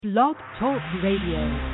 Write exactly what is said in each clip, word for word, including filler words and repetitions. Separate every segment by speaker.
Speaker 1: Blog Talk Radio.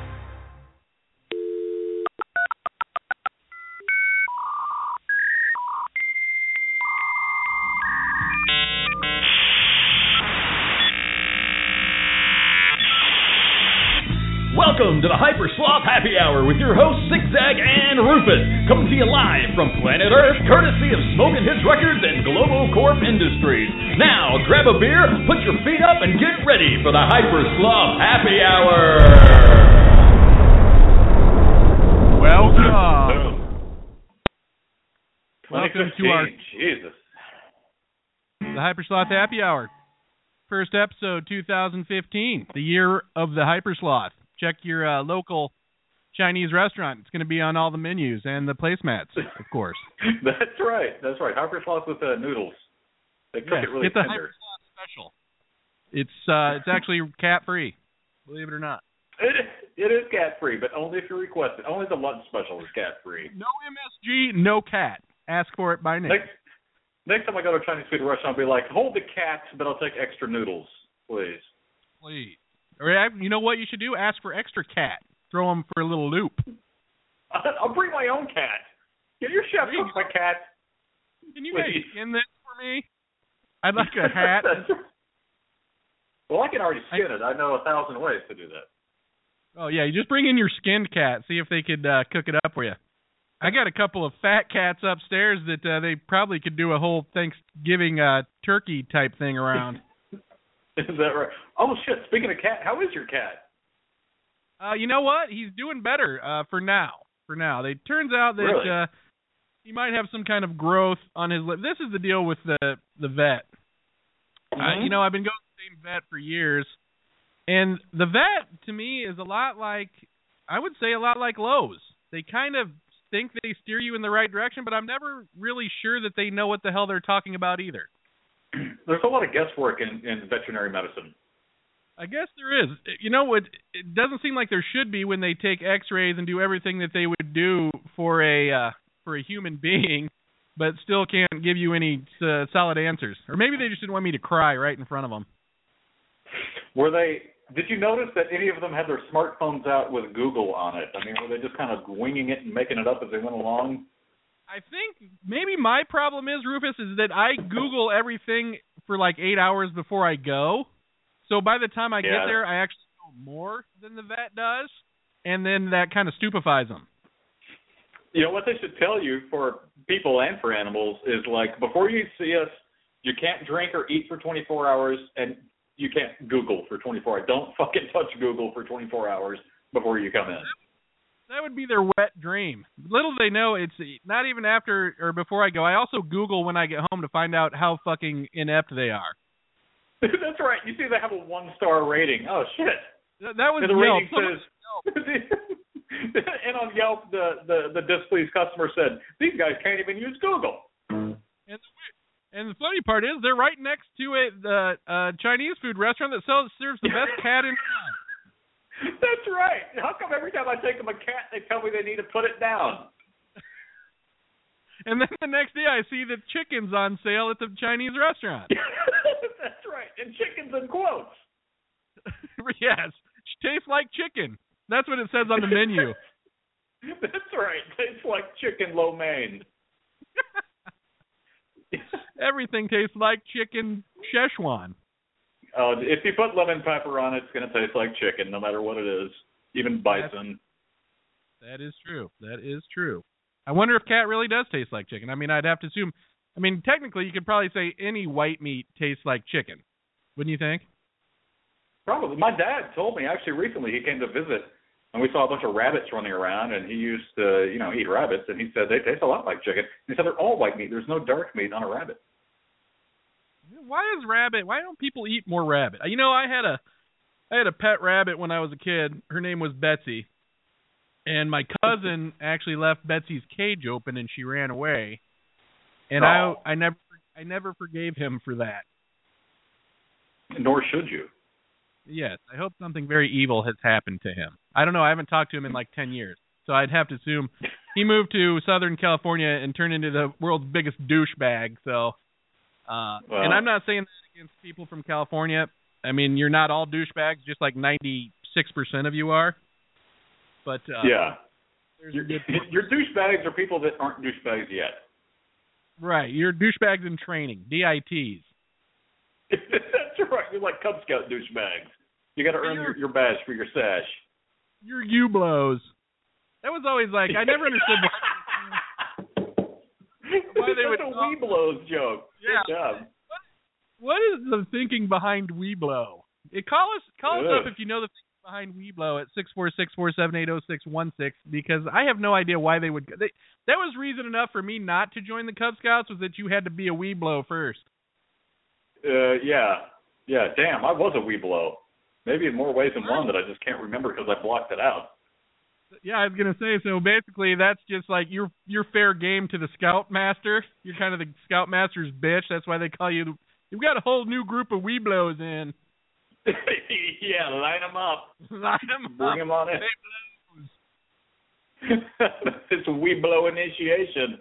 Speaker 2: Welcome to the Hyper Sloth Happy Hour with your hosts Zigzag and Rufus, coming to you live from planet Earth, courtesy of Smoking Hits Records and Globo Corp Industries. Now, grab a beer, put your feet up, and get ready for the Hyper Sloth Happy Hour.
Speaker 3: Welcome. Welcome to our
Speaker 4: Jesus.
Speaker 3: the Hyper Sloth Happy Hour. First episode, two thousand fifteen, the year of the Hyper Sloth. Check your uh, local Chinese restaurant. It's going to be on all the menus and the placemats, of course.
Speaker 4: That's right. That's right. Hyper Sloth with uh, noodles. They cook
Speaker 3: yes,
Speaker 4: it really
Speaker 3: get the
Speaker 4: tender.
Speaker 3: Hyper Sloth special. It's uh, it's actually cat free, believe it or not.
Speaker 4: It, it is cat free, but only if you request it. Only the lunch special is cat free.
Speaker 3: No M S G, no cat. Ask for it by name.
Speaker 4: Next, next time I go to a Chinese food restaurant, I'll be like, hold the cat, but I'll take extra noodles, please.
Speaker 3: Please. Or you know what you should do? Ask for extra cat. Throw them for a little loop.
Speaker 4: I'll bring my own cat. Get your chef cook my cat.
Speaker 3: Can you
Speaker 4: please.
Speaker 3: guys skin this for me? I'd like a hat.
Speaker 4: Well, I can already skin I, it. I know a thousand ways to do that.
Speaker 3: Oh, yeah. You just bring in your skinned cat. See if they could uh, cook it up for you. I got a couple of fat cats upstairs that uh, they probably could do a whole Thanksgiving uh, turkey type thing around.
Speaker 4: Is that right? Oh, shit. Speaking of cat, how is your cat?
Speaker 3: Uh, you know what? He's doing better uh, for now. For now. It turns out that
Speaker 4: really?
Speaker 3: uh, he might have some kind of growth on his lip. This is the deal with the, the vet.
Speaker 4: Mm-hmm.
Speaker 3: Uh, you know, I've been going to the same vet for years. And the vet, to me, is a lot like, I would say a lot like Lowe's. They kind of think they steer you in the right direction, but I'm never really sure that they know what the hell they're talking about either.
Speaker 4: There's a lot of guesswork in, in veterinary medicine.
Speaker 3: I guess there is. You know, it, it doesn't seem like there should be when they take X-rays and do everything that they would do for a uh, for a human being, but still can't give you any uh, solid answers. Or maybe they just didn't want me to cry right in front of them.
Speaker 4: Were they? Did you notice that any of them had their smartphones out with Google on it? I mean, were they just kind of winging it and making it up as they went along?
Speaker 3: I think maybe my problem is, Rufus, is that I Google everything for like eight hours before I go. So by the time I
Speaker 4: yeah.
Speaker 3: get there, I actually know more than the vet does, and then that kind of stupefies them.
Speaker 4: You know, what they should tell you for people and for animals is, like, before you see us, you can't drink or eat for twenty-four hours, and you can't Google for twenty-four hours. Don't fucking touch Google for twenty-four hours before you come in.
Speaker 3: That would be their wet dream. Little they know, it's not even after or before I go. I also Google when I get home to find out how fucking inept they are.
Speaker 4: That's right. You see they have a one-star rating. Oh, shit.
Speaker 3: That, that was
Speaker 4: and the
Speaker 3: Yelp.
Speaker 4: rating says, and on Yelp, the, the, the displeased customer said, these guys can't even use Google.
Speaker 3: And the, and the funny part is they're right next to a the uh, Chinese food restaurant that sells serves the best cat in town.
Speaker 4: That's right. How come every time I take them a cat, they tell me they need to put it down?
Speaker 3: And then the next day I see the chicken's on sale at the Chinese restaurant.
Speaker 4: That's right. And chicken's in quotes.
Speaker 3: Yes. Tastes like chicken. That's what it says on the menu.
Speaker 4: That's right. Tastes like chicken lo mein.
Speaker 3: Everything tastes like chicken Szechuan.
Speaker 4: Uh, if you put lemon pepper on it, it's going to taste like chicken, no matter what it is, even bison.
Speaker 3: That is true. That is true. I wonder if cat really does taste like chicken. I mean, I'd have to assume. I mean, technically, you could probably say any white meat tastes like chicken. Wouldn't you think?
Speaker 4: Probably. My dad told me, actually, recently he came to visit, and we saw a bunch of rabbits running around, and he used to, you know, eat rabbits, and he said they taste a lot like chicken. He said they're all white meat. There's no dark meat on a rabbit.
Speaker 3: Why is rabbit? Why don't people eat more rabbit? You know, I had a, I had a pet rabbit when I was a kid. Her name was Betsy, and my cousin actually left Betsy's cage open and she ran away, and
Speaker 4: oh.
Speaker 3: I, I never, I never forgave him for that.
Speaker 4: Nor should you.
Speaker 3: Yes, I hope something very evil has happened to him. I don't know. I haven't talked to him in like ten years, so I'd have to assume he moved to Southern California and turned into the world's biggest douchebag. So. Uh,
Speaker 4: well,
Speaker 3: and I'm not saying that against people from California. I mean, you're not all douchebags, just like ninety-six percent of you are. But uh,
Speaker 4: yeah,
Speaker 3: there's
Speaker 4: your,
Speaker 3: a good
Speaker 4: your douchebags are people that aren't douchebags yet.
Speaker 3: Right, you're douchebags in training, D I Ts.
Speaker 4: That's right. You're like Cub Scout douchebags. You got to earn your, your badge for your sash.
Speaker 3: You're U-blows. That was always like, I never understood why, why they would.
Speaker 4: That's a Weeblows joke.
Speaker 3: Yeah.
Speaker 4: Good job.
Speaker 3: What, what is the thinking behind Weeblow? It call us call us
Speaker 4: Ugh.
Speaker 3: up if you know the thinking behind Weeblow at six four six, four seven eight, zero six one six, because I have no idea why they would. They, that was reason enough for me not to join the Cub Scouts, was that you had to be a Weeblow first.
Speaker 4: Uh, yeah. Yeah, damn, I was a Weeblow. Maybe in more ways than one that I just can't remember because I blocked it out.
Speaker 3: Yeah, I was gonna say, so basically that's just like you're you're fair game to the Scoutmaster. You're kind of the Scoutmaster's bitch. That's why they call you. You've got a whole new group of Weeblows in.
Speaker 4: Yeah, line them up.
Speaker 3: Line them
Speaker 4: Bring
Speaker 3: up.
Speaker 4: them on in. It's a Weeblow initiation.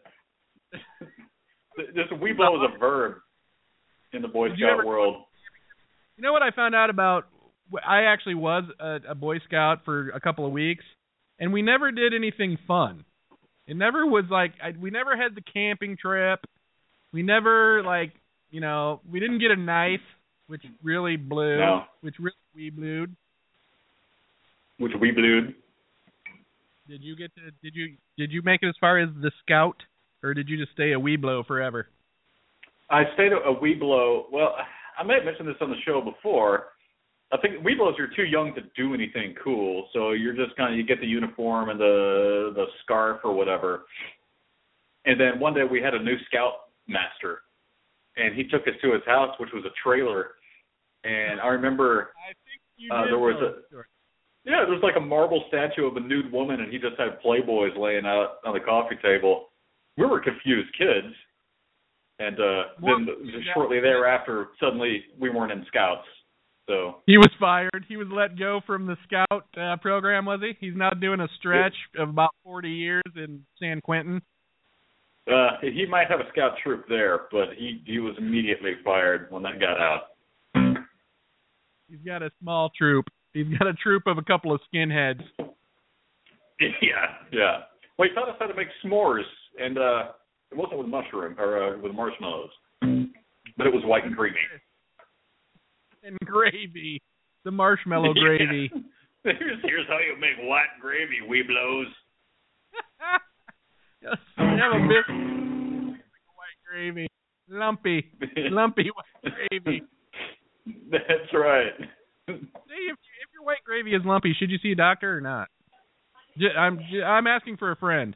Speaker 4: This Weeblow is a verb in the Boy
Speaker 3: Did you
Speaker 4: Scout
Speaker 3: ever-
Speaker 4: world.
Speaker 3: You know what I found out about? I actually was a, a Boy Scout for a couple of weeks, and we never did anything fun. It never was like I, we never had the camping trip. We never like you know we didn't get a knife, which really blew,
Speaker 4: No.
Speaker 3: which really we blued.
Speaker 4: Which Weeblewed.
Speaker 3: Did you get to? Did you did you make it as far as the Scout, or did you just stay a Weeblow forever?
Speaker 4: I stayed a Weeblow. Well, I may have mentioned this on the show before. I think Weeblows are too young to do anything cool, so you're just kind of, you get the uniform and the the scarf or whatever. And then one day we had a new Scout master, and he took us to his house, which was a trailer. And I remember
Speaker 3: I think you
Speaker 4: uh,
Speaker 3: did
Speaker 4: there was
Speaker 3: tell
Speaker 4: a
Speaker 3: the story.
Speaker 4: yeah, there was like a marble statue of a nude woman, and he just had Playboys laying out on the coffee table. We were confused kids. And uh,
Speaker 3: Well,
Speaker 4: then just shortly thereafter, suddenly we weren't in Scouts. So
Speaker 3: He was fired. He was let go from the Scout uh, program, was he? He's now doing a stretch of about forty years in San Quentin.
Speaker 4: uh, he might have a Scout troop there, but he, he was immediately fired when that got out.
Speaker 3: He's got a small troop. He's got a troop of a couple of skinheads.
Speaker 4: Yeah, yeah. Well, he taught us how to make s'mores, and uh, it wasn't with mushroom or uh, with marshmallows, but it was white and creamy.
Speaker 3: And gravy. The marshmallow gravy.
Speaker 4: Yeah. Here's, here's how you make white gravy, Weeblows.
Speaker 3: Yes, have a bit white gravy. Lumpy. Lumpy white gravy.
Speaker 4: That's right.
Speaker 3: See, if, if your white gravy is lumpy, should you see a doctor or not? J- I'm j- I'm asking for a friend.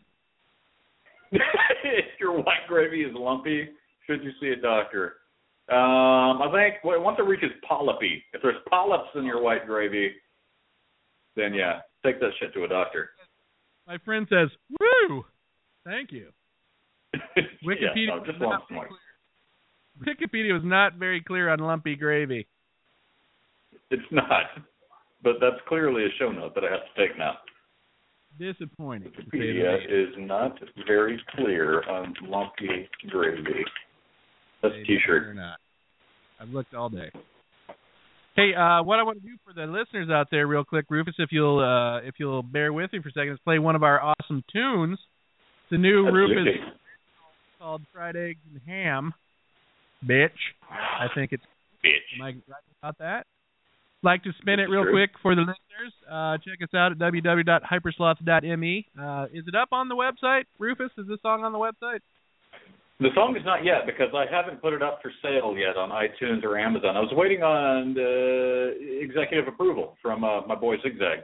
Speaker 4: If your white gravy is lumpy, should you see a doctor? Um, I think well, once it reaches polypy, if there's polyps in your white gravy, then yeah, take that shit to a doctor.
Speaker 3: My friend says, "Woo, thank you." Wikipedia
Speaker 4: yeah, no, just
Speaker 3: was
Speaker 4: once
Speaker 3: not
Speaker 4: more.
Speaker 3: clear. Wikipedia was not very clear on lumpy gravy.
Speaker 4: It's not, but that's clearly a show note that I have to take now.
Speaker 3: Disappointing. to say the
Speaker 4: Wikipedia
Speaker 3: least.
Speaker 4: is not very clear on lumpy gravy. That's a
Speaker 3: Maybe
Speaker 4: T-shirt.
Speaker 3: or not. I've looked all day. Hey, uh, what I want to do for the listeners out there, real quick, Rufus, if you'll uh, if you'll bear with me for a second, is play one of our awesome tunes. The new
Speaker 4: Absolutely.
Speaker 3: Rufus called "Fried Eggs and Ham." Bitch, I think it's.
Speaker 4: Bitch.
Speaker 3: Am I right about that? Like to spin
Speaker 4: This
Speaker 3: it
Speaker 4: is
Speaker 3: real
Speaker 4: true.
Speaker 3: quick for the listeners. Uh, check us out at w w w dot hypersloth dot m e. Uh, is it up on the website, Rufus? Is this song on the website?
Speaker 4: The song is not yet because I haven't put it up for sale yet on iTunes or Amazon. I was waiting on uh, executive approval from uh, my boy Zigzag.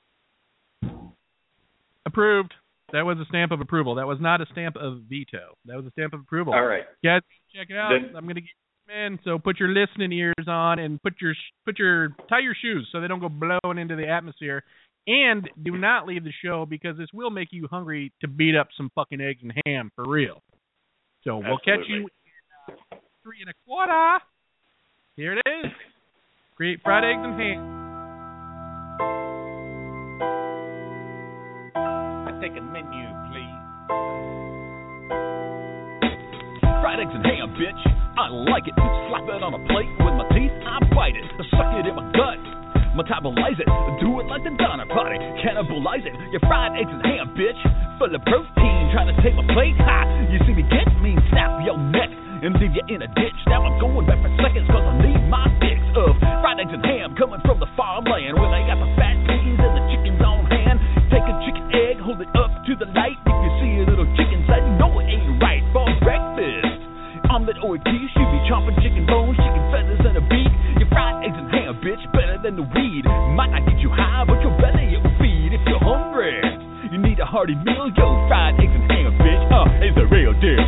Speaker 3: Approved. That was a stamp of approval. That was not a stamp of veto. That was a stamp of approval.
Speaker 4: All right.
Speaker 3: Guys, check it out.
Speaker 4: Then-
Speaker 3: I'm going to get you in. So put your listening ears on and put your put your tie your shoes so they don't go blowing into the atmosphere. And do not leave the show because this will make you hungry to beat up some fucking eggs and ham for real. So we'll catch you in uh, three and a quarter. Here it is. Great fried eggs and ham. I take a menu, please.
Speaker 2: Fried eggs and ham, bitch.
Speaker 5: I like it. Slap it on a plate with my teeth, I bite it. Suck it in my gut, metabolize it. Do it like the Donner Party, cannibalize it. Your fried eggs and ham, bitch, full of protein. Trying to take my plate, ha. You see me get me, snap your neck and leave you in a ditch. Now I'm going back for seconds cause I need my fix of fried eggs and ham coming from the farmland where they got the fat piggies and the chickens on hand. Take a chicken egg, hold it up to the light. If you see a little chicken sight, you know it ain't right for breakfast. Omelet or a quiche, you be chomping chicken bones, chicken feathers and a beak. Your fried eggs and ham, bitch, better than the weed. Might not get you high, but your belly it will feed. If you're hungry, you need a hearty meal. Yo, fried eggs and ham, bitch, uh, it's the real deal.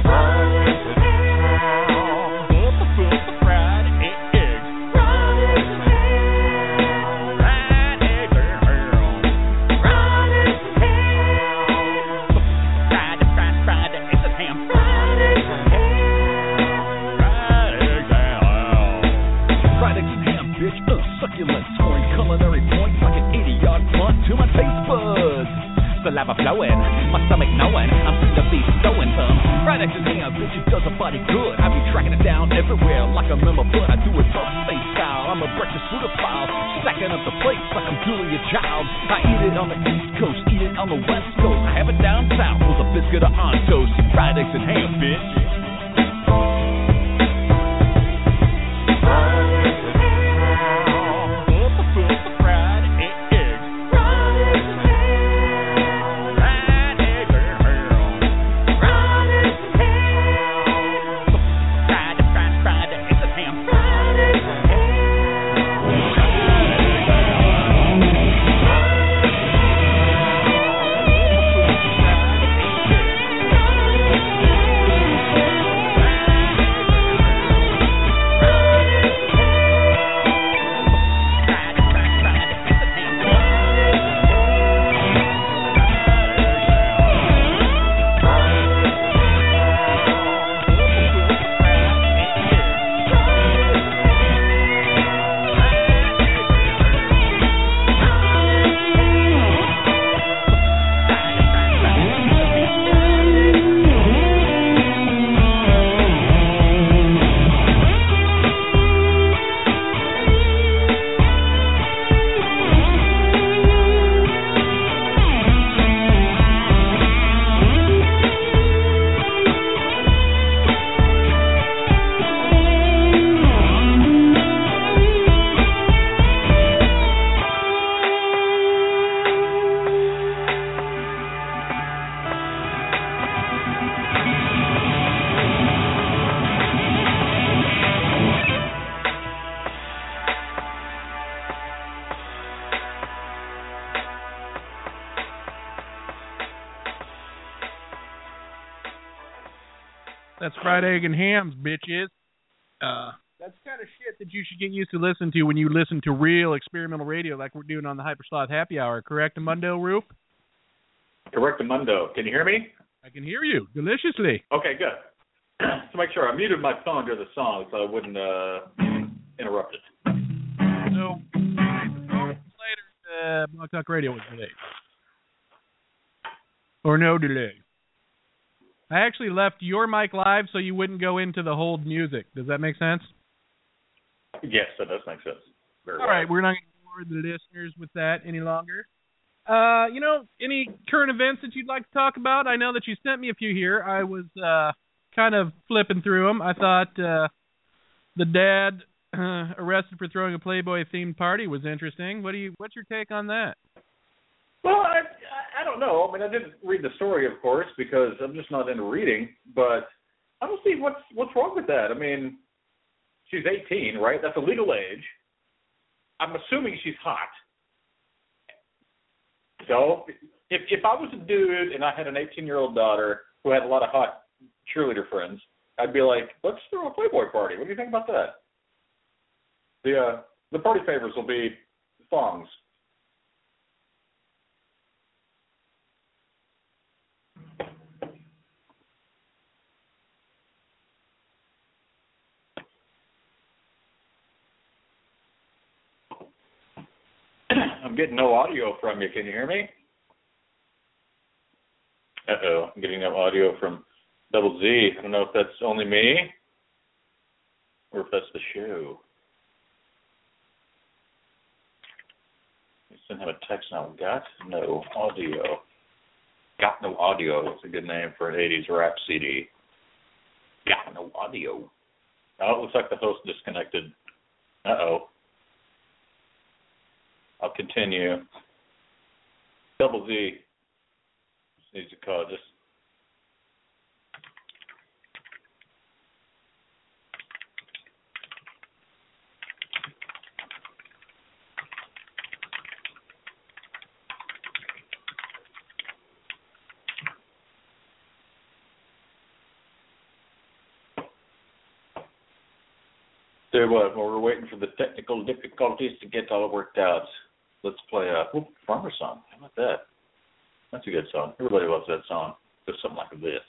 Speaker 5: Saliva flowing, my stomach knowing I'm soon to be stowing some fried eggs and ham, bitch, it does a body good. I be tracking it down everywhere like I'm in my blood. I do it buffet style, I'm a breakfast foodophile, stacking up the plates like I'm Julia Child. I eat it on the East Coast, eat it on the West Coast. I have it down south with a biscuit or on toast. Fried eggs and ham, bitch.
Speaker 3: That's fried egg and hams, bitches. Uh, that's the kind of shit that you should get used to listening to when you listen to real experimental radio like we're doing on the Hypersloth Happy Hour. Correct, Amundo, Roof?
Speaker 4: Correct, Amundo. Can you hear me?
Speaker 3: I can hear you deliciously.
Speaker 4: Okay, good. To make sure, I muted my phone during the song so I wouldn't uh, interrupt it.
Speaker 3: So, later, uh, Blog Talk Radio was delayed. Or no delay. I actually left your mic live so you wouldn't go into the hold music. Does that make sense?
Speaker 4: Yes, that does make sense. Very
Speaker 3: All
Speaker 4: well.
Speaker 3: right, we're not going to bore the listeners with that any longer. Uh, you know, any current events that you'd like to talk about? I know that you sent me a few here. I was uh, kind of flipping through them. I thought uh, the dad uh, arrested for throwing a Playboy-themed party was interesting. What do you? What's your take on that?
Speaker 4: Well, I, I don't know. I mean, I didn't read the story, of course, because I'm just not into reading. But I don't see what's what's wrong with that. I mean, she's eighteen, right? That's a legal age. I'm assuming she's hot. So if if I was a dude and I had an eighteen-year-old daughter who had a lot of hot cheerleader friends, I'd be like, let's throw a Playboy party. What do you think about that? The uh, the party favors will be thongs. I'm getting no audio from you. Can you hear me? Uh-oh. I'm getting no audio from Double Z. I don't know if that's only me. or if that's the show. Send him a text now. Got no audio. Got no audio. That's a good name for an eighties rap C D. Got no audio. Oh, it looks like the host disconnected. Uh-oh. I'll continue. Double Z needs to call. Just Tell you what, while we're waiting for the technical difficulties to get all worked out, let's play a whoop, farmer song. How about that? That's a good song. Everybody loves that song. Just something like this.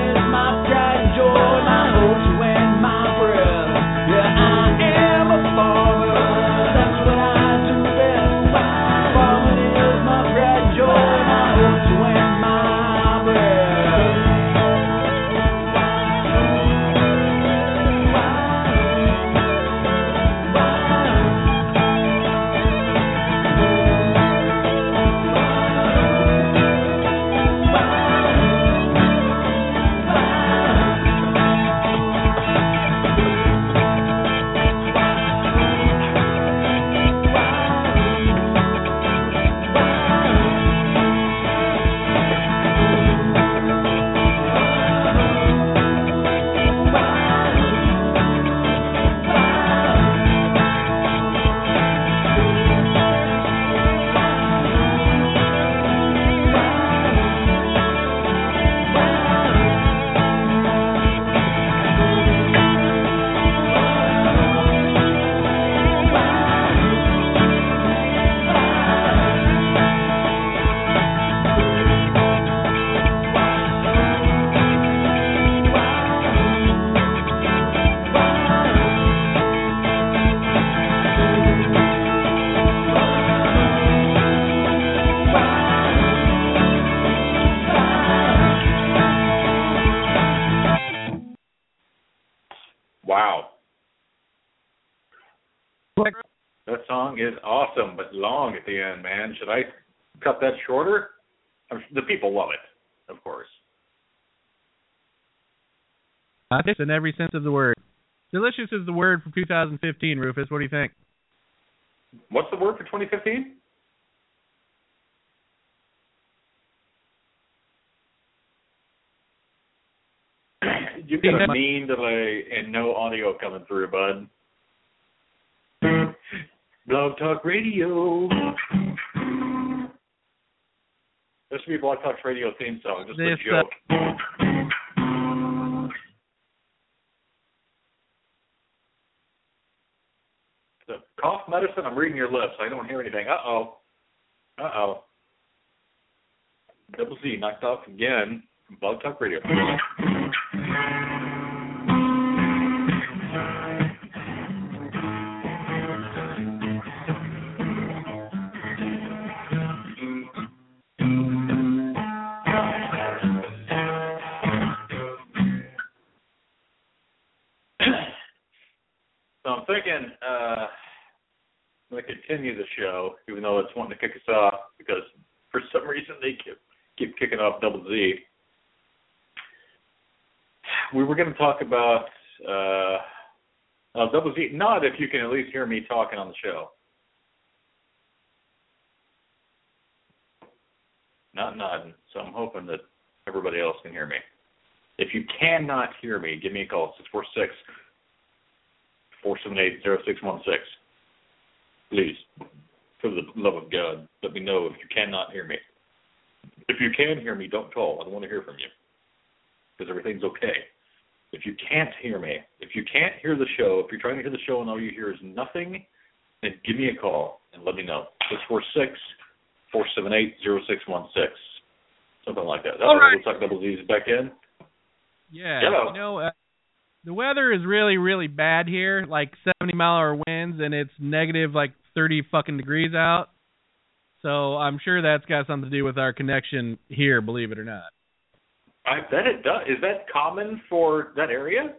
Speaker 6: My
Speaker 4: Wow. That song is awesome, but long at the end, man. Should I cut that shorter? I'm, the people love it, of course.
Speaker 3: Delicious in every sense of the word. Delicious is the word for two thousand fifteen, Rufus. What do you think?
Speaker 4: What's the word for twenty fifteen? You've got a mean delay and no audio coming through, bud. Blog Talk Radio. This should be Blog Talk Radio theme song. Just
Speaker 3: this,
Speaker 4: a joke. Uh, the cough medicine, I'm reading your lips. I don't hear anything. Uh-oh. Uh-oh. Double Z knocked off again from Blog Talk Radio. So I'm thinking uh, I'm going to continue the show, even though it's wanting to kick us off, because for some reason they keep, keep kicking off Double Z. We were going to talk about uh, uh, Double Z, not if you can at least hear me talking on the show. Not nodding, so I'm hoping that everybody else can hear me. If you cannot hear me, give me a call, six four six, four seven eight, zero six one six. Please, for the love of God, let me know if you cannot hear me. If you can hear me, don't call. I don't want to hear from you, because everything's okay. If you can't hear me, if you can't hear the show, if you're trying to hear the show and all you hear is nothing, then give me a call and let me know. six four six, four seven eight, zero six one six. Something like that. That's
Speaker 3: all right.
Speaker 4: Looks like Double Z is back in.
Speaker 3: Yeah.
Speaker 4: Hello.
Speaker 3: You know, uh, the weather is really, really bad here, like seventy mile an hour winds, and it's negative like thirty fucking degrees out. So I'm sure that's got something to do with our connection here, believe it or not.
Speaker 4: I bet it does. Is that common for that area?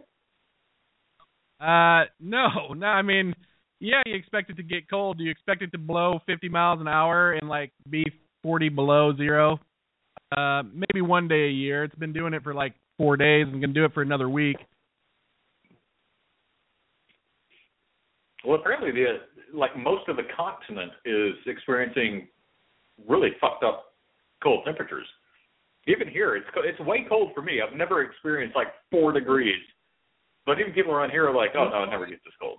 Speaker 3: Uh, no, no. I mean, yeah, you expect it to get cold. Do you expect it to blow fifty miles an hour and like be forty below zero? Uh, maybe one day a year. It's been doing it for like four days and can do it for another week.
Speaker 4: Well, apparently, the like most of the continent is experiencing really fucked up cold temperatures. Even here, it's it's way cold for me. I've never experienced like four degrees, but even people around here are like, "Oh no, it never gets this cold."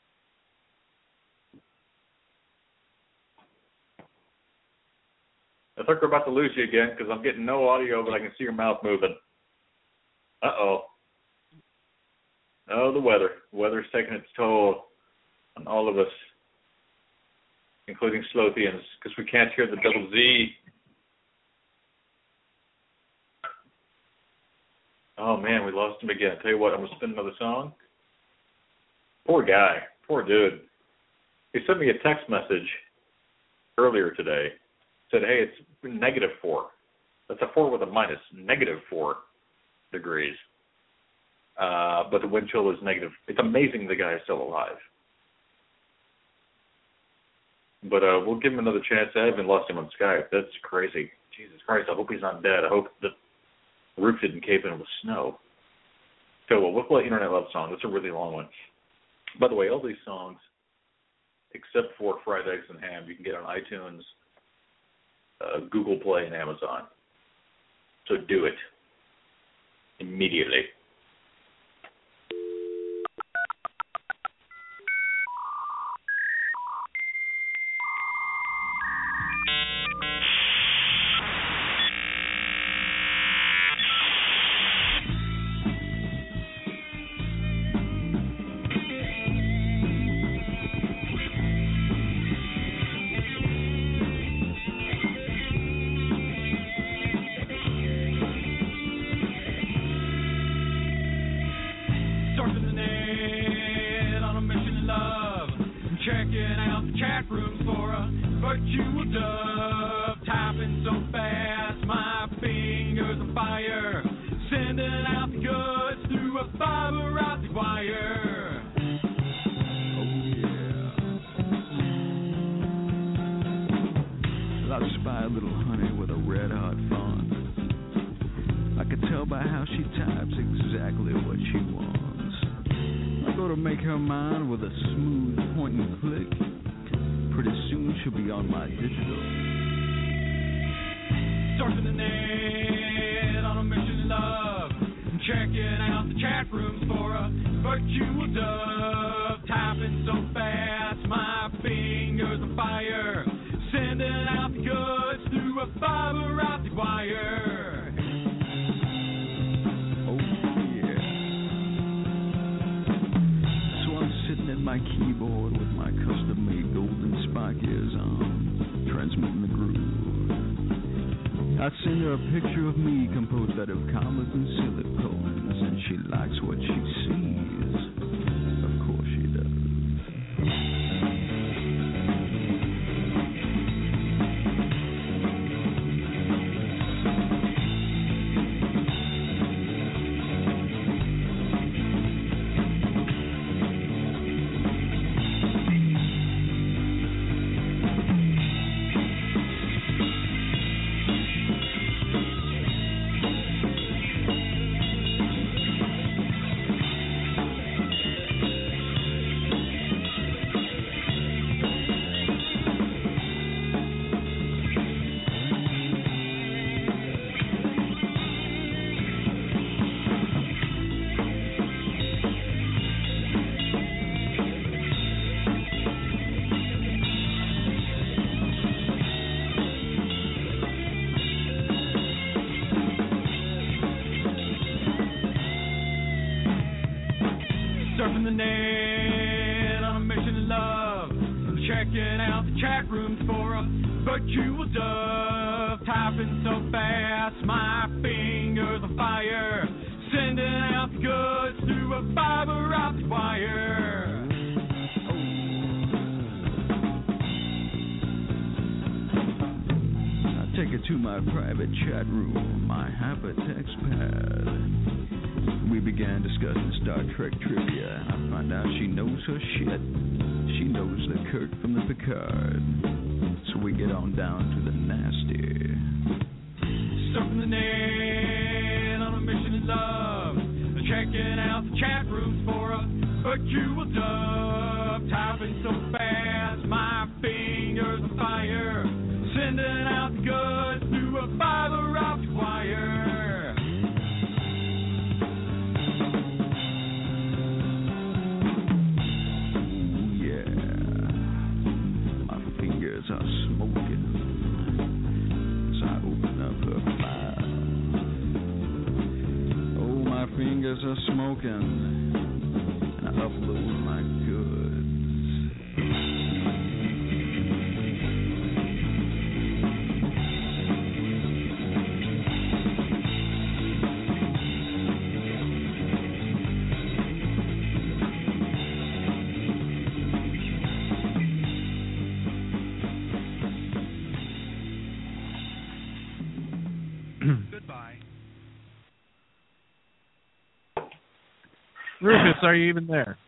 Speaker 4: I think we're about to lose you again because I'm getting no audio, but I can see your mouth moving. Uh oh. Oh, the weather. The weather's taking its toll on all of us, including Slothians, because we can't hear the Double Z. Oh, man, we lost him again. Tell you what, I'm going to spin another song. Poor guy. Poor dude. He sent me a text message earlier today. Said, hey, it's negative four. That's a four with a minus. Negative four degrees. Uh, but the wind chill is negative. It's amazing the guy is still alive. But uh, we'll give him another chance. I haven't lost him on Skype. That's crazy. Jesus Christ, I hope he's not dead. I hope the roof didn't cave in with snow. So well, we'll play Internet Love Song. That's a really long one. By the way, all these songs, except for Fried Eggs and Ham, you can get on iTunes, uh, Google Play, and Amazon. So do it immediately.
Speaker 6: Virtual dove, typing so fast, my fingers on fire, sending out the goods through a fiber optic wire.
Speaker 7: Gonna make her mine with a smooth point and click. Pretty soon she'll be on my digital.
Speaker 6: Surfing the net on a mission of love. Checking out the chat rooms for a virtual dove. Typing so fast, my fingers on fire. Sending out the goods through a fiber optic wire.
Speaker 7: Oh yeah. So I'm sitting at my keyboard with my custom-made golden spike ears on, transmitting the groove. I send her a picture of me composed out of commas and silicones, and she likes what she sees. Of course she does.
Speaker 6: Surfing the net on a mission of love. Checking out the chat rooms for a virtual dove. Typing so fast, my fingers on fire. Sending out the goods through a fiber optic wire.
Speaker 7: I take her to my private chat room, my hypertext pad. We began discussing Star Trek trivia. I find out she knows her shit. She knows the Kirk from the Picard. So we get on down to the nasty.
Speaker 6: Surfing the net on a mission of love. Checking out the chat rooms for a virtual dove. Typing so fast, my fingers on fire. Sending out the goods through a fiber optic wire.
Speaker 7: Are smoking as I open up her file. Oh, my fingers are smoking, and I upload my goods.
Speaker 3: Rufus, are you even there?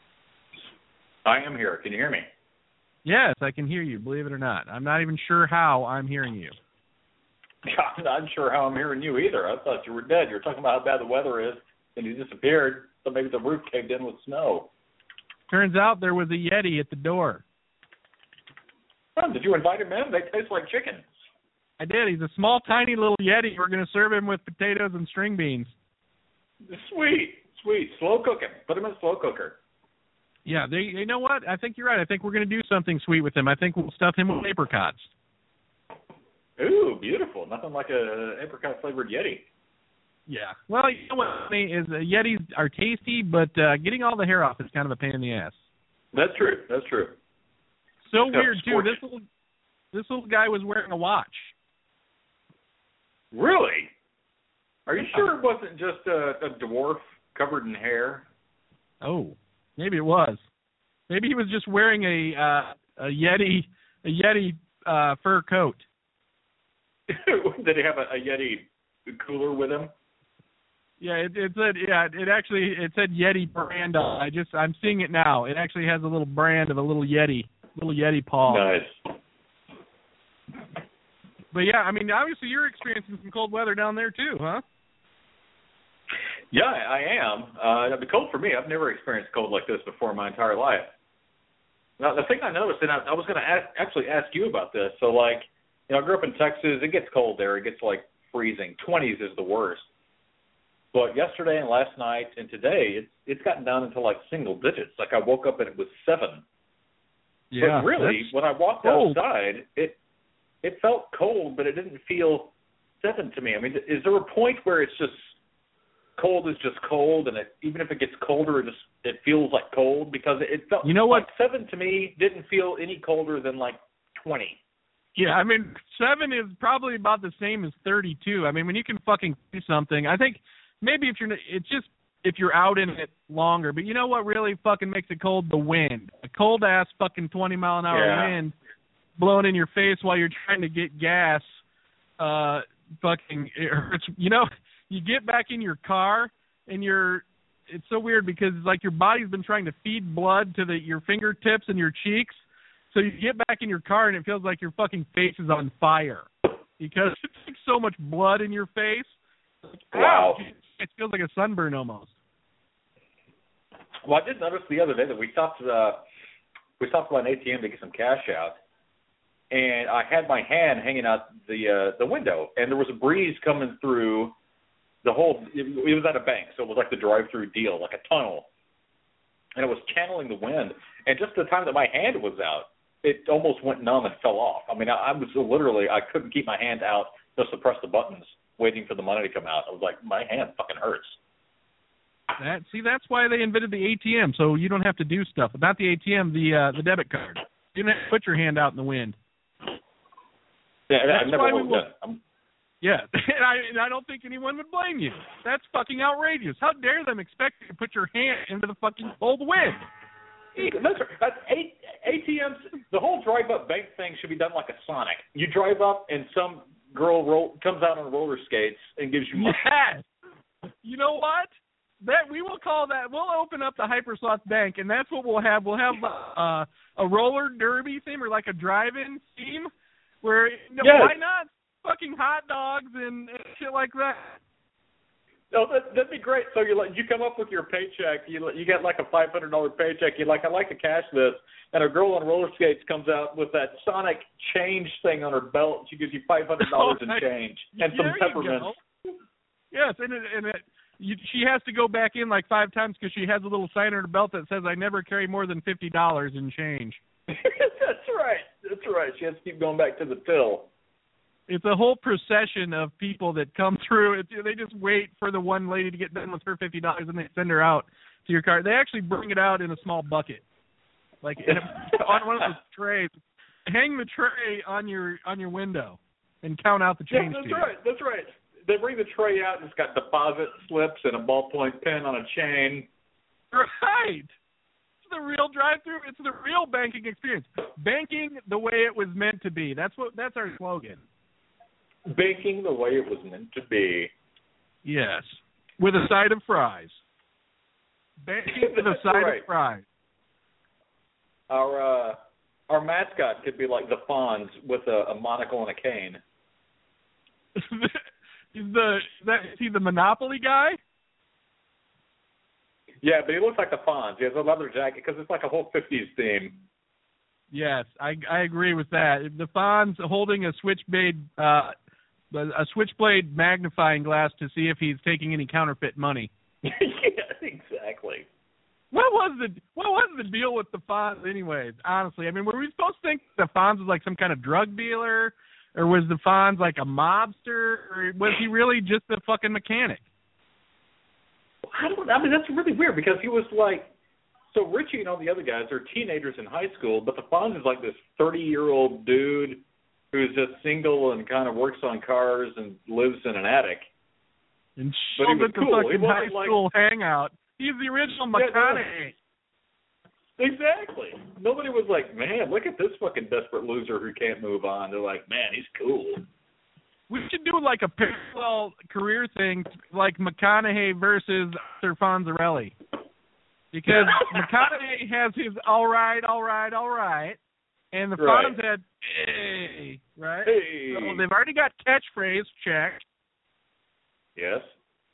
Speaker 4: I am here. Can you hear me?
Speaker 3: Yes, I can hear you, believe it or not. I'm not even sure how I'm hearing you.
Speaker 4: I'm not sure how I'm hearing you either. I thought you were dead. You were talking about how bad the weather is, and you disappeared, so maybe the roof caved in with snow.
Speaker 3: Turns out there was a Yeti at the door.
Speaker 4: Oh, did you invite him in? They taste like chicken.
Speaker 3: I did. He's a small, tiny little Yeti. We're going to serve him with potatoes and string beans.
Speaker 4: Sweet. Sweet. Slow cooking. Put him in a slow cooker.
Speaker 3: Yeah, they, you know what? I think you're right. I think we're going to do something sweet with him. I think we'll stuff him with apricots.
Speaker 4: Ooh, beautiful. Nothing like a apricot-flavored Yeti.
Speaker 3: Yeah. Well, you know what funny is uh, Yetis are tasty, but uh, getting all the hair off is kind of a pain in the ass.
Speaker 4: That's true. That's true.
Speaker 3: So
Speaker 4: It's
Speaker 3: weird, too.
Speaker 4: scorch.
Speaker 3: This little, this little guy was wearing a watch.
Speaker 4: Really? Are you sure it wasn't just a, a dwarf covered in hair?
Speaker 3: Oh, maybe it was. Maybe he was just wearing a uh, a Yeti a Yeti uh, fur coat.
Speaker 4: Did he have a, a Yeti cooler with him?
Speaker 3: Yeah, it, it said yeah. It actually it said Yeti brand on. I just I'm seeing it now. It actually has a little brand of a little Yeti, little Yeti paw.
Speaker 4: Nice.
Speaker 3: But yeah, I mean, obviously you're experiencing some cold weather down there too, huh?
Speaker 4: Yeah, I am. Uh, the cold for me, I've never experienced cold like this before in my entire life. Now, the thing I noticed, and I, I was going to actually ask you about this. So, like, you know, I grew up in Texas. It gets cold there. It gets, like, freezing. twenties is the worst. But yesterday and last night and today, it's it's gotten down into, like, single digits. Like, I woke up and it was seven.
Speaker 3: Yeah.
Speaker 4: But really, when I walked
Speaker 3: cold.
Speaker 4: outside, it it felt cold, but it didn't feel seven to me. I mean, is there a point where it's just cold is just cold, and it, even if it gets colder, it just it feels like cold? Because it felt,
Speaker 3: you know what,
Speaker 4: like seven to me didn't feel any colder than like twenty.
Speaker 3: Yeah, I mean, seven is probably about the same as thirty-two. I mean, when you can fucking do something, I think maybe if you're, it's just if you're out in it longer. But you know what really fucking makes it cold? The wind. A cold ass fucking twenty mile an hour
Speaker 4: yeah.
Speaker 3: wind blowing in your face while you're trying to get gas. Uh, fucking, it hurts. You know, you get back in your car and you're, it's so weird because it's like your body's been trying to feed blood to the your fingertips and your cheeks. So you get back in your car and it feels like your fucking face is on fire because it's like so much blood in your face. Like,
Speaker 4: wow.
Speaker 3: Ow, it feels like a sunburn almost.
Speaker 4: Well, I did notice the other day that we stopped uh, we stopped by an A T M to get some cash out, and I had my hand hanging out the uh, the window, and there was a breeze coming through the whole. It, it was at a bank, so it was like the drive-through deal, like a tunnel, and it was channeling the wind. And just the time that my hand was out, it almost went numb and fell off. I mean, I, I was literally I couldn't keep my hand out just to press the buttons, waiting for the money to come out. I was like, my hand fucking hurts.
Speaker 3: That see, that's why they invented the A T M, so you don't have to do stuff. Not the A T M, the uh, the debit card. You don't have to put your hand out in the wind.
Speaker 4: Yeah,
Speaker 3: that's
Speaker 4: I've never
Speaker 3: why we
Speaker 4: will,
Speaker 3: will,
Speaker 4: I'm,
Speaker 3: Yeah, and I, and I don't think anyone would blame you. That's fucking outrageous. How dare them expect you to put your hand into the fucking cold wind?
Speaker 4: That's, that's A T Ms. The whole drive-up bank thing should be done like a Sonic. You drive up and some girl roll, comes out on roller skates and gives you money.
Speaker 3: Yes. You know what? That we will call that. We'll open up the Hypersloth Bank, and that's what we'll have. We'll have uh, a roller derby theme or like a drive-in theme where you know,
Speaker 4: yes.
Speaker 3: why not fucking hot dogs and, and shit like that.
Speaker 4: No, that, that'd be great. So you like you come up with your paycheck. You you get like a five hundred dollar paycheck. You're like, I like to cash this, and a girl on roller skates comes out with that Sonic change thing on her belt. She gives you five hundred dollars in change and some peppermints.
Speaker 3: Yes, and it, and it, you, she has to go back in like five times because she has a little sign on her belt that says, "I never carry more than fifty dollars in change."
Speaker 4: That's right. That's right. She has to keep going back to the till.
Speaker 3: It's a whole procession of people that come through. It's, they just wait for the one lady to get done with her fifty dollars, and they send her out to your car. They actually bring it out in a small bucket, like in a, on one of those trays. Hang the tray on your on your window and count out the change.
Speaker 4: Yeah, that's right. That's right. They bring the tray out, and it's got deposit slips and a ballpoint pen on a chain.
Speaker 3: Right. It's the real drive-through. It's the real banking experience. Banking the way it was meant to be. That's what. That's our slogan.
Speaker 4: Banking the way it was meant to be.
Speaker 3: Yes. With a side of fries. Banking with a side
Speaker 4: right.
Speaker 3: of fries.
Speaker 4: Our uh, our mascot could be like the Fonz with a, a monocle and a cane.
Speaker 3: Is the is that is he the Monopoly guy?
Speaker 4: Yeah, but he looks like the Fonz. He has a leather jacket because it's like a whole fifties theme.
Speaker 3: Yes, I I agree with that. The Fonz holding a switchblade uh, a switchblade magnifying glass to see if he's taking any counterfeit money.
Speaker 4: Yeah, exactly.
Speaker 3: What was the what was the deal with the Fonz anyways? Honestly, I mean, were we supposed to think the Fonz was like some kind of drug dealer, or was the Fonz like a mobster, or was he really just a fucking mechanic?
Speaker 4: I don't. I mean, that's really weird because he was like, so Richie and all the other guys are teenagers in high school, but the Fonz is like this thirty-year-old dude who's just single and kind of works on cars and lives in an attic.
Speaker 3: And
Speaker 4: but he was
Speaker 3: at the
Speaker 4: cool.
Speaker 3: fucking
Speaker 4: he
Speaker 3: high
Speaker 4: like,
Speaker 3: school hangout. He's the original
Speaker 4: yeah,
Speaker 3: McConaughey.
Speaker 4: No, exactly. Nobody was like, man, look at this fucking desperate loser who can't move on. They're like, man, he's cool.
Speaker 3: We should do like a parallel career thing, like McConaughey versus Arthur Fonzarelli. Because McConaughey has his all right, all right, all right, and the
Speaker 4: right.
Speaker 3: Fonz had, hey, right?
Speaker 4: Hey.
Speaker 3: So they've already got catchphrase checked.
Speaker 4: Yes.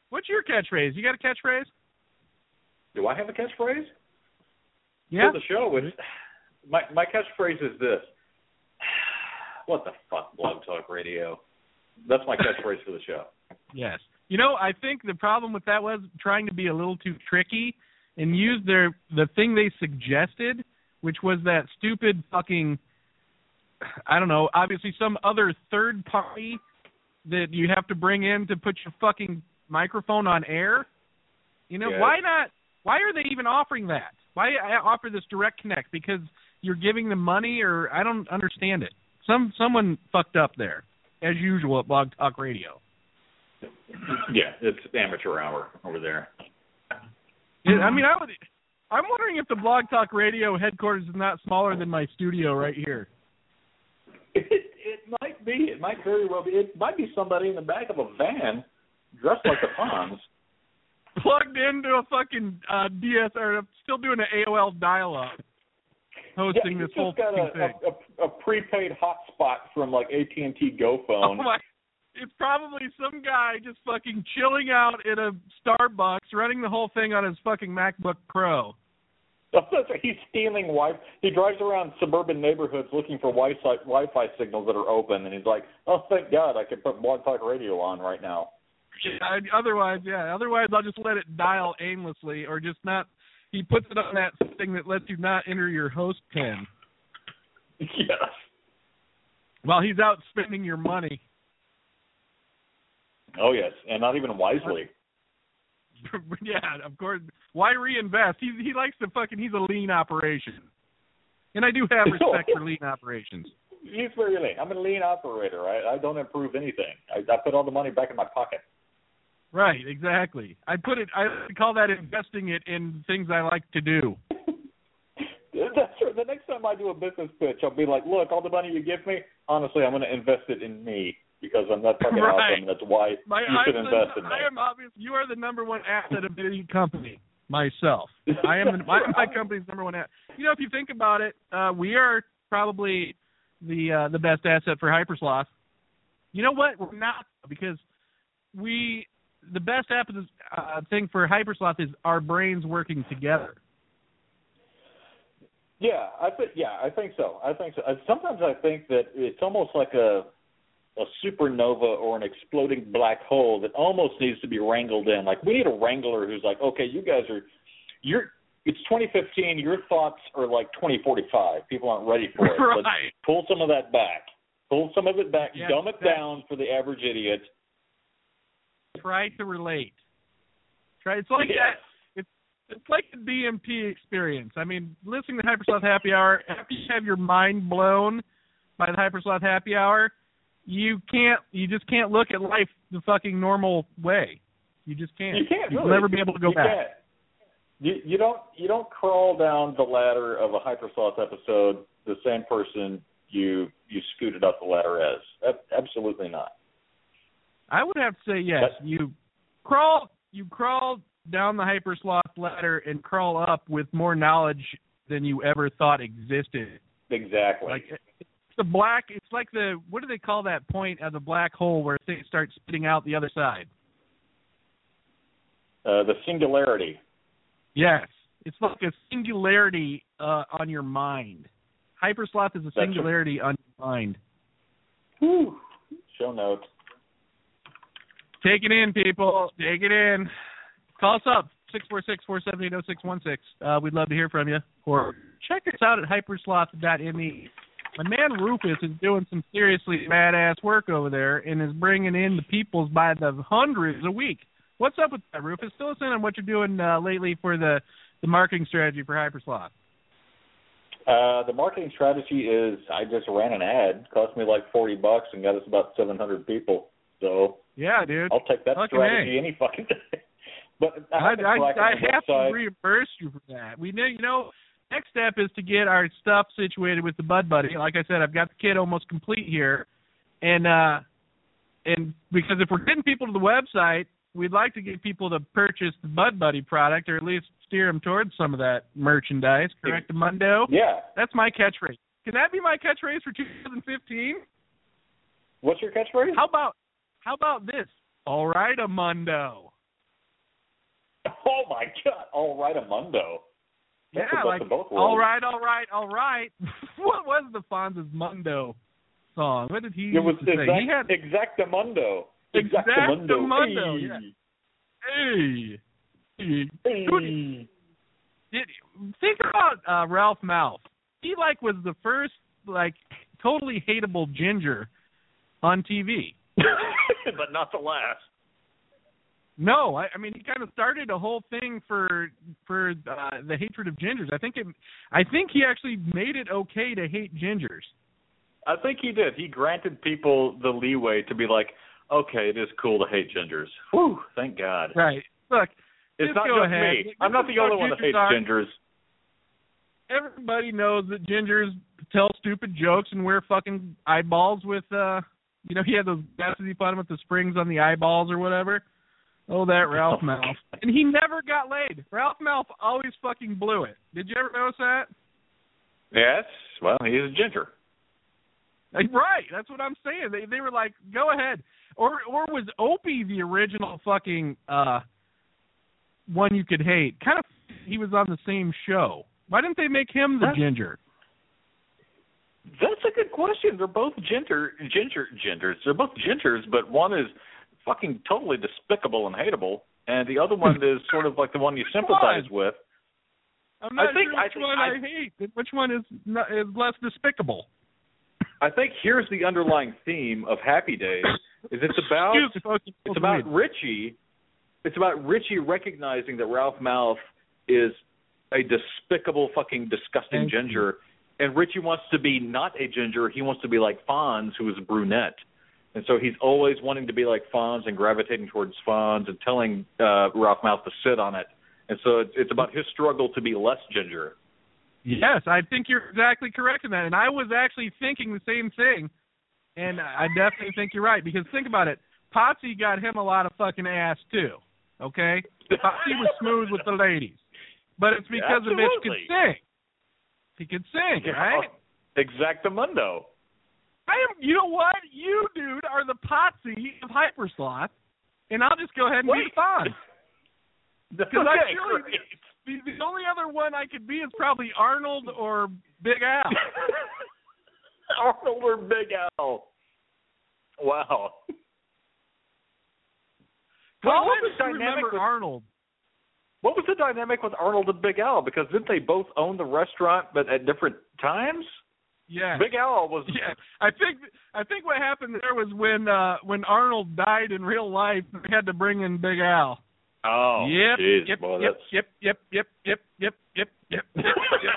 Speaker 3: What's your catchphrase? You got a catchphrase?
Speaker 4: Do I have a catchphrase?
Speaker 3: Yeah.
Speaker 4: For the show, it's, my my catchphrase is this. What the fuck, Blog Talk Radio? That's my catchphrase for the show.
Speaker 3: Yes. You know, I think the problem with that was trying to be a little too tricky and use their the thing they suggested, which was that stupid fucking, I don't know, obviously some other third party that you have to bring in to put your fucking microphone on air. You know,
Speaker 4: yes.
Speaker 3: why not? Why are they even offering that? Why offer this direct connect? Because you're giving them money, or I don't understand it. Some someone fucked up there, as usual at Blog Talk Radio.
Speaker 4: Yeah, it's amateur hour over there.
Speaker 3: I mean, I would. I'm wondering if the Blog Talk Radio headquarters is not smaller than my studio right here.
Speaker 4: It, it might be. It might very well be. It might be somebody in the back of a van dressed like the Fonz.
Speaker 3: Plugged into a fucking uh, D S or still doing an A O L dial-up, hosting
Speaker 4: yeah,
Speaker 3: this whole
Speaker 4: got a,
Speaker 3: thing.
Speaker 4: A, a, a prepaid hotspot from like A T and T Go Phone.
Speaker 3: Oh my! It's probably some guy just fucking chilling out in a Starbucks, running the whole thing on his fucking MacBook Pro.
Speaker 4: That's right. He's stealing Wi-Fi. He drives around suburban neighborhoods looking for Wi-Fi, Wi-Fi signals that are open, and he's like, "Oh, thank God, I can put Blog Talk Radio on right now."
Speaker 3: Yeah, otherwise, yeah. Otherwise, I'll just let it dial aimlessly, or just not. He puts it on that thing that lets you not enter your host pin.
Speaker 4: Yes.
Speaker 3: While he's out spending your money.
Speaker 4: Oh yes, and not even wisely.
Speaker 3: Yeah, of course. Why reinvest? He he likes to fucking. He's a lean operation, and I do have respect for lean operations.
Speaker 4: He's very lean. I'm a lean operator. I, I don't improve anything. I, I put all the money back in my pocket.
Speaker 3: Right, exactly. I put it. I call that investing it in things I like to do.
Speaker 4: That's true. The next time I do a business pitch, I'll be like, "Look, all the money you give me, honestly, I'm going to invest it in me because I'm that fucking
Speaker 3: right.
Speaker 4: awesome. That's why
Speaker 3: my,
Speaker 4: you should
Speaker 3: I'm
Speaker 4: invest
Speaker 3: the,
Speaker 4: in me."
Speaker 3: I am obvious. You are the number one asset of any company. Myself, I am. The, my, my company's number one asset. You know, if you think about it, uh, we are probably the uh, the best asset for Hypersloth. You know what? We're not, because we the best app uh, thing for Hypersloth is our brains working together.
Speaker 4: Yeah, I think. Yeah, I think so. I think so. Sometimes I think that it's almost like a a supernova or an exploding black hole that almost needs to be wrangled in. Like, we need a wrangler who's like, okay, you guys are, you're. It's twenty fifteen. Your thoughts are like twenty forty-five. People aren't ready for it.
Speaker 3: Right.
Speaker 4: Let's pull some of that back. Pull some of it back.
Speaker 3: Yeah,
Speaker 4: Dumb it down for the average idiot.
Speaker 3: Try to relate. Try. It's like
Speaker 4: yes.
Speaker 3: that. It's it's like the D M T experience. I mean, listening to Hypersloth Happy Hour, after you have your mind blown by the Hypersloth Happy Hour, you can't. You just can't look at life the fucking normal way. You just can't.
Speaker 4: You can't.
Speaker 3: You'll
Speaker 4: really.
Speaker 3: never be able to go
Speaker 4: you
Speaker 3: back.
Speaker 4: Can't. You, you don't you don't crawl down the ladder of a Hypersloth episode the same person you you scooted up the ladder as. Absolutely not.
Speaker 3: I would have to say yes.
Speaker 4: But,
Speaker 3: you crawl you crawl down the Hypersloth ladder and crawl up with more knowledge than you ever thought existed.
Speaker 4: Exactly.
Speaker 3: Like it's the black. It's like the what do they call that point of the black hole where things start spitting out the other side?
Speaker 4: Uh, the singularity.
Speaker 3: Yes, it's like a singularity uh, on your mind. Hypersloth is a
Speaker 4: That's
Speaker 3: singularity right. on your mind.
Speaker 4: Whew. Show note.
Speaker 3: Take it in, people. Take it in. Call us up, six four six, four seven eight, oh six one six. Uh, we'd love to hear from you. Or check us out at hypersloth dot m e. My man Rufus is doing some seriously badass work over there and is bringing in the peoples by the hundreds a week. What's up with that, Rufus? Fill us in on what you're doing uh, lately for the, the marketing strategy for Hypersloth.
Speaker 4: Uh, the marketing strategy is I just ran an ad. It cost me like forty bucks and got us about seven hundred people. So
Speaker 3: yeah, dude,
Speaker 4: I'll take that
Speaker 3: fucking
Speaker 4: strategy
Speaker 3: A.
Speaker 4: any fucking day. But I,
Speaker 3: I, I, I have
Speaker 4: website.
Speaker 3: to reimburse you for that. We know, you know, next step is to get our stuff situated with the Bud Buddy. Like I said, I've got the kit almost complete here, and uh, and because if we're getting people to the website, we'd like to get people to purchase the Bud Buddy product, or at least steer them towards some of that merchandise. Correct, Mundo?
Speaker 4: Yeah.
Speaker 3: That's my catchphrase. Can that be my catchphrase for two thousand fifteen?
Speaker 4: What's your catchphrase?
Speaker 3: How about how about this? All right, Amundo.
Speaker 4: Oh my God! All right, Amundo. That's
Speaker 3: Yeah, like
Speaker 4: both
Speaker 3: all right, all right, all right. What was the Fonz's Mundo song? What did he
Speaker 4: It was
Speaker 3: used to say? He had
Speaker 4: Exactamundo.
Speaker 3: Exactamundo. Yeah. Hey. Hey.
Speaker 4: Hey.
Speaker 3: Dude, did, think about uh, Ralph Malph. He like was the first like totally hateable ginger on T V.
Speaker 4: But not the last.
Speaker 3: No, I, I mean he kind of started a whole thing for for uh, the hatred of gingers. I think it, I think he actually made it okay to hate gingers.
Speaker 4: I think he did. He granted people the leeway to be like, okay, it is cool to hate gingers. Whew, thank God.
Speaker 3: Right. Look,
Speaker 4: it's
Speaker 3: just
Speaker 4: not
Speaker 3: go
Speaker 4: just
Speaker 3: ahead.
Speaker 4: me. I'm not the only one that hates
Speaker 3: are.
Speaker 4: gingers.
Speaker 3: Everybody knows that gingers tell stupid jokes and wear fucking eyeballs with, uh, you know, he had those glasses he put him with the springs on the eyeballs or whatever. Oh, that Ralph Malph. And he never got laid. Ralph Malph always fucking blew it. Did you ever notice that?
Speaker 4: Yes. Well, he's a ginger.
Speaker 3: Like, right. That's what I'm saying. They they were like, go ahead. Or or was Opie the original fucking uh one you could hate? Kind of. He was on the same show. Why didn't they make him the
Speaker 4: That's,
Speaker 3: ginger?
Speaker 4: That's a good question. They're both ginger, ginger, gingers. They're both gingers, but one is fucking totally despicable and hateable, and the other one is sort of like the one you sympathize with.
Speaker 3: I'm not
Speaker 4: I think,
Speaker 3: sure which
Speaker 4: I,
Speaker 3: one I, I hate. Which one is not, is less despicable?
Speaker 4: I think here's the underlying theme of Happy Days: is it's about it's about Richie. It's about Richie recognizing that Ralph Malph is a despicable, fucking, disgusting
Speaker 3: Thank
Speaker 4: ginger, you. And Richie wants to be not a ginger. He wants to be like Fonz, who is a brunette. And so he's always wanting to be like Fonz and gravitating towards Fonz and telling uh, Ralph Malph to sit on it. And so it's, it's about his struggle to be less ginger.
Speaker 3: Yes, I think you're exactly correct in that. And I was actually thinking the same thing. And I definitely think you're right. Because think about it. Potsy got him a lot of fucking ass, too. Okay? Potsy was smooth with the ladies. But it's because
Speaker 4: Absolutely.
Speaker 3: the bitch could sing. He could sing,
Speaker 4: Yeah.
Speaker 3: right?
Speaker 4: Exactamundo.
Speaker 3: I am. You know what? You, dude, are the Potsy of Hypersloth, and I'll just go ahead and
Speaker 4: Wait.
Speaker 3: be Fonz. Because
Speaker 4: Okay,
Speaker 3: I feel like
Speaker 4: great.
Speaker 3: the, the only other one I could be is probably Arnold or Big Al.
Speaker 4: Arnold or Big Al. Wow.
Speaker 3: Well,
Speaker 4: what
Speaker 3: I
Speaker 4: was
Speaker 3: just
Speaker 4: the dynamic
Speaker 3: remember
Speaker 4: with,
Speaker 3: Arnold.
Speaker 4: What was the dynamic with Arnold and Big Al? Because didn't they both own the restaurant, but at different times?
Speaker 3: Yeah.
Speaker 4: Big Al was.
Speaker 3: Yeah, I think I think what happened there was when uh, when Arnold died in real life, they had to bring in Big Al.
Speaker 4: Oh,
Speaker 3: yep,
Speaker 4: geez,
Speaker 3: yep,
Speaker 4: boy,
Speaker 3: yep,
Speaker 4: that's...
Speaker 3: yep, yep, yep, yep, yep, yep, yep, yep, yep.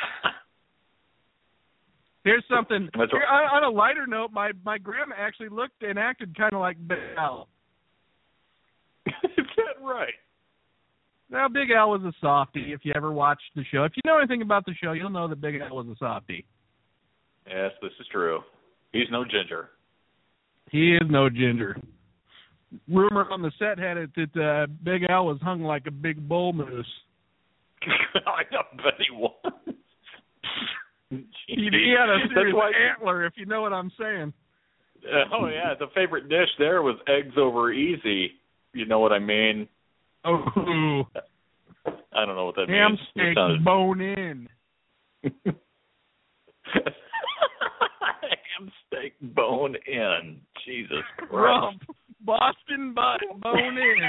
Speaker 3: Here's something.
Speaker 4: That's
Speaker 3: Here,
Speaker 4: right.
Speaker 3: on, on a lighter note, my my grandma actually looked and acted kind of like Big Al.
Speaker 4: Is that right?
Speaker 3: Now, Big Al was a softie. If you ever watched the show, if you know anything about the show, you'll know that Big Al was a softie.
Speaker 4: Yes, this is true. He's no ginger.
Speaker 3: He is no ginger. Rumor on the set had it that uh, Big Al was hung like a big bull moose.
Speaker 4: I bet he was.
Speaker 3: He, he had a serious
Speaker 4: why...
Speaker 3: antler, if you know what I'm saying.
Speaker 4: Uh, oh, yeah, the favorite dish there was eggs over easy. You know what I mean?
Speaker 3: Oh,
Speaker 4: I don't know what that
Speaker 3: ham
Speaker 4: means.
Speaker 3: steak
Speaker 4: Sounded...
Speaker 3: bone in.
Speaker 4: Ham steak bone in. Jesus Christ.
Speaker 3: Rump. Boston butt bone in.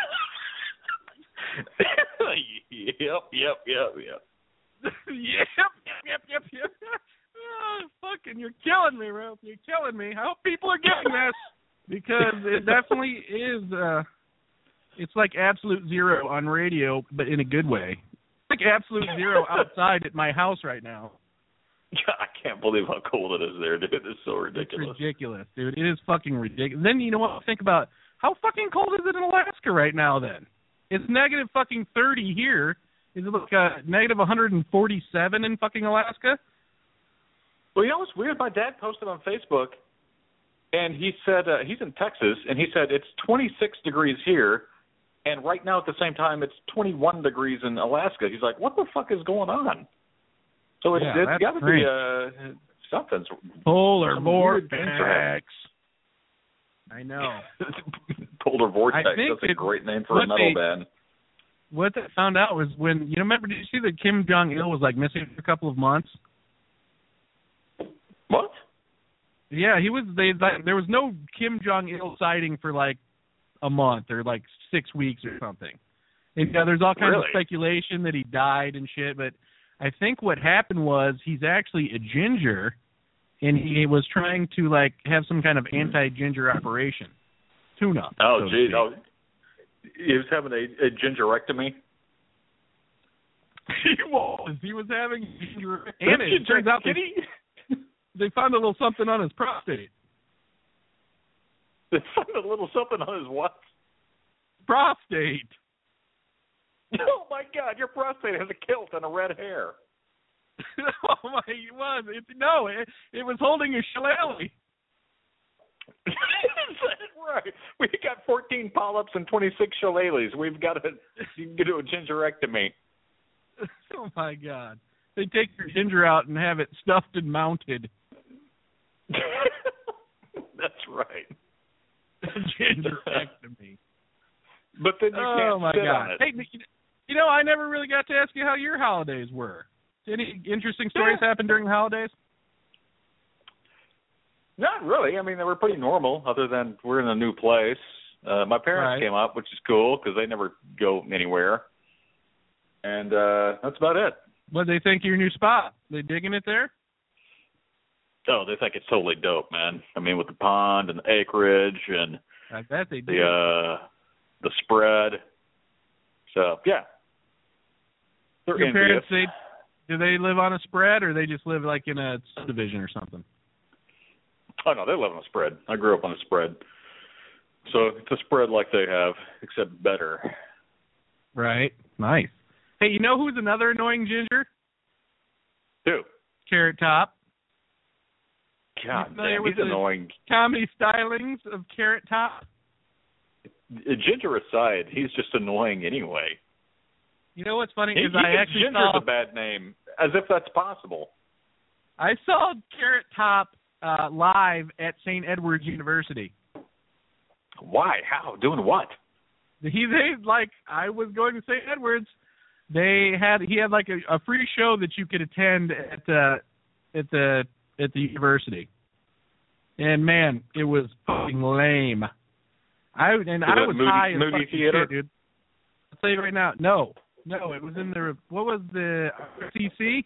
Speaker 4: yep, yep, yep, yep.
Speaker 3: yep, yep, yep, yep, yep. Oh, fucking, you're killing me, Ralph. You're killing me. I hope people are getting this because it definitely is. Uh, it's like Absolute Zero on radio, but in a good way. It's like Absolute Zero outside at my house right now.
Speaker 4: I can't believe how cold it is there, dude. It's so ridiculous.
Speaker 3: It's ridiculous, dude. It is fucking ridiculous. Then you know what? Think about how fucking cold is it in Alaska right now? Then it's negative fucking thirty here. Is it like uh, negative one hundred forty-seven in fucking Alaska?
Speaker 4: Well, you know what's weird? My dad posted on Facebook, and he said uh, he's in Texas, and he said it's twenty-six degrees here, and right now at the same time it's twenty-one degrees in Alaska. He's like, what the fuck is going on? So it's,
Speaker 3: yeah,
Speaker 4: it's got to be uh, something's
Speaker 3: polar
Speaker 4: some
Speaker 3: vortex. I know.
Speaker 4: Polar vortex.
Speaker 3: I think
Speaker 4: That's a
Speaker 3: it,
Speaker 4: great name for a metal
Speaker 3: they,
Speaker 4: band.
Speaker 3: what they found out was when, you know, remember, did you see that Kim Jong-il was, like, missing for a couple of months?
Speaker 4: What?
Speaker 3: Yeah, he was, they, like, there was no Kim Jong-il sighting for, like, a month or, like, six weeks or something. And, you know, there's all kinds
Speaker 4: Really?
Speaker 3: of speculation that he died and shit, but I think what happened was he's actually a ginger, and he was trying to, like, have some kind of anti-ginger operation. Tune-up.
Speaker 4: Oh,
Speaker 3: so to
Speaker 4: geez.
Speaker 3: speak.
Speaker 4: Oh, he was having a, a gingerectomy?
Speaker 3: He was. He was having ginger, and it
Speaker 4: Ginger-
Speaker 3: turns out they,
Speaker 4: Kitty?
Speaker 3: they found a little something on his prostate.
Speaker 4: They found a little something on his what?
Speaker 3: Prostate.
Speaker 4: Oh, my God. Your prostate has a kilt and a red hair.
Speaker 3: Oh my! It was. It, no, it, it was holding a shillelagh.
Speaker 4: Right. We got fourteen polyps and twenty-six shillelaghs. We've got to you can do a gingerectomy.
Speaker 3: Oh my God! They take your ginger out and have it stuffed and mounted.
Speaker 4: That's right.
Speaker 3: Gingerectomy.
Speaker 4: But then you
Speaker 3: Oh
Speaker 4: can't
Speaker 3: my
Speaker 4: sit
Speaker 3: God!
Speaker 4: on it.
Speaker 3: Hey, you know, I never really got to ask you how your holidays were. Any interesting stories
Speaker 4: Yeah.
Speaker 3: happen during the holidays?
Speaker 4: Not really. I mean, they were pretty normal, other than we're in a new place. Uh, my parents
Speaker 3: Right.
Speaker 4: came up, which is cool because they never go anywhere. And uh, that's about it.
Speaker 3: What do they think of your new spot? They digging it there?
Speaker 4: Oh, they think it's totally dope, man. I mean, with the pond and the acreage and
Speaker 3: I bet they do.
Speaker 4: the uh, the spread. So yeah, they're
Speaker 3: Your
Speaker 4: envious.
Speaker 3: parents, they do they live on a spread, or they just live like in a subdivision or something?
Speaker 4: Oh no, they live on a spread. I grew up on a spread, so it's a spread like they have, except better.
Speaker 3: Right. Nice. Hey, you know who's another annoying ginger?
Speaker 4: Who?
Speaker 3: Carrot Top.
Speaker 4: God
Speaker 3: familiar
Speaker 4: damn,
Speaker 3: with
Speaker 4: he's
Speaker 3: the-
Speaker 4: annoying.
Speaker 3: Comedy stylings of Carrot Top.
Speaker 4: Ginger aside, he's just annoying anyway.
Speaker 3: You know what's funny
Speaker 4: He,
Speaker 3: is
Speaker 4: he
Speaker 3: I
Speaker 4: gives
Speaker 3: actually
Speaker 4: Ginger's
Speaker 3: saw
Speaker 4: a bad name, as if that's possible.
Speaker 3: I saw Carrot Top uh, live at Saint Edward's University.
Speaker 4: Why? How? Doing what?
Speaker 3: He they like I was going to Saint Edward's. They had he had like a, a free show that you could attend at the at the at the university. And man, it was fucking lame. I and
Speaker 4: Was
Speaker 3: I
Speaker 4: it
Speaker 3: was
Speaker 4: Moody-
Speaker 3: high as
Speaker 4: Moody
Speaker 3: fucking
Speaker 4: Theater?
Speaker 3: shit, dude. I'll tell you right now, no, no, it was in the what was the R T C?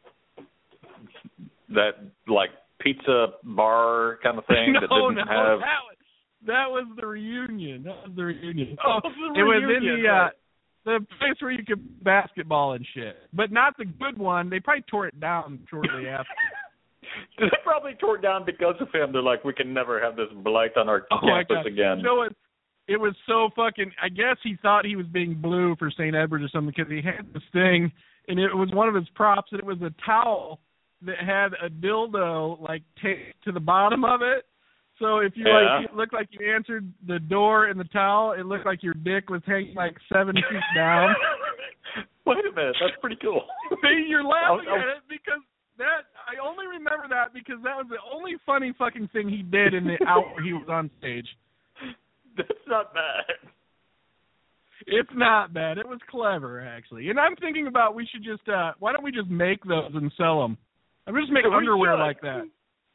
Speaker 4: That like pizza bar kind of thing
Speaker 3: no,
Speaker 4: that didn't
Speaker 3: no,
Speaker 4: have.
Speaker 3: that was that was the reunion. That was the reunion.
Speaker 4: Oh,
Speaker 3: Oh,
Speaker 4: the
Speaker 3: it was in
Speaker 4: reunion,
Speaker 3: the uh,
Speaker 4: right.
Speaker 3: the place where you could basketball and shit, but not the good one. They probably tore it down shortly after.
Speaker 4: They probably tore it down because of him. They're like, we can never have this blight on our
Speaker 3: Oh my
Speaker 4: campus
Speaker 3: God.
Speaker 4: again.
Speaker 3: You know what? It was so fucking. I guess he thought he was being blue for Saint Edward or something because he had this thing, and it was one of his props, and it was a towel that had a dildo like taped to the bottom of it. So if you
Speaker 4: Yeah.
Speaker 3: like, it looked like you answered the door in the towel. It looked like your dick was hanging like seven feet down.
Speaker 4: Wait a minute, that's pretty cool.
Speaker 3: See, you're laughing
Speaker 4: I'll- I'll-
Speaker 3: at it because that I only remember that because that was the only funny fucking thing he did in the hour he was on stage.
Speaker 4: That's not bad.
Speaker 3: It's not bad. It was clever actually, and I'm thinking about we should just uh why don't we just make those and sell them? I'm just make
Speaker 4: We
Speaker 3: underwear
Speaker 4: should.
Speaker 3: like that.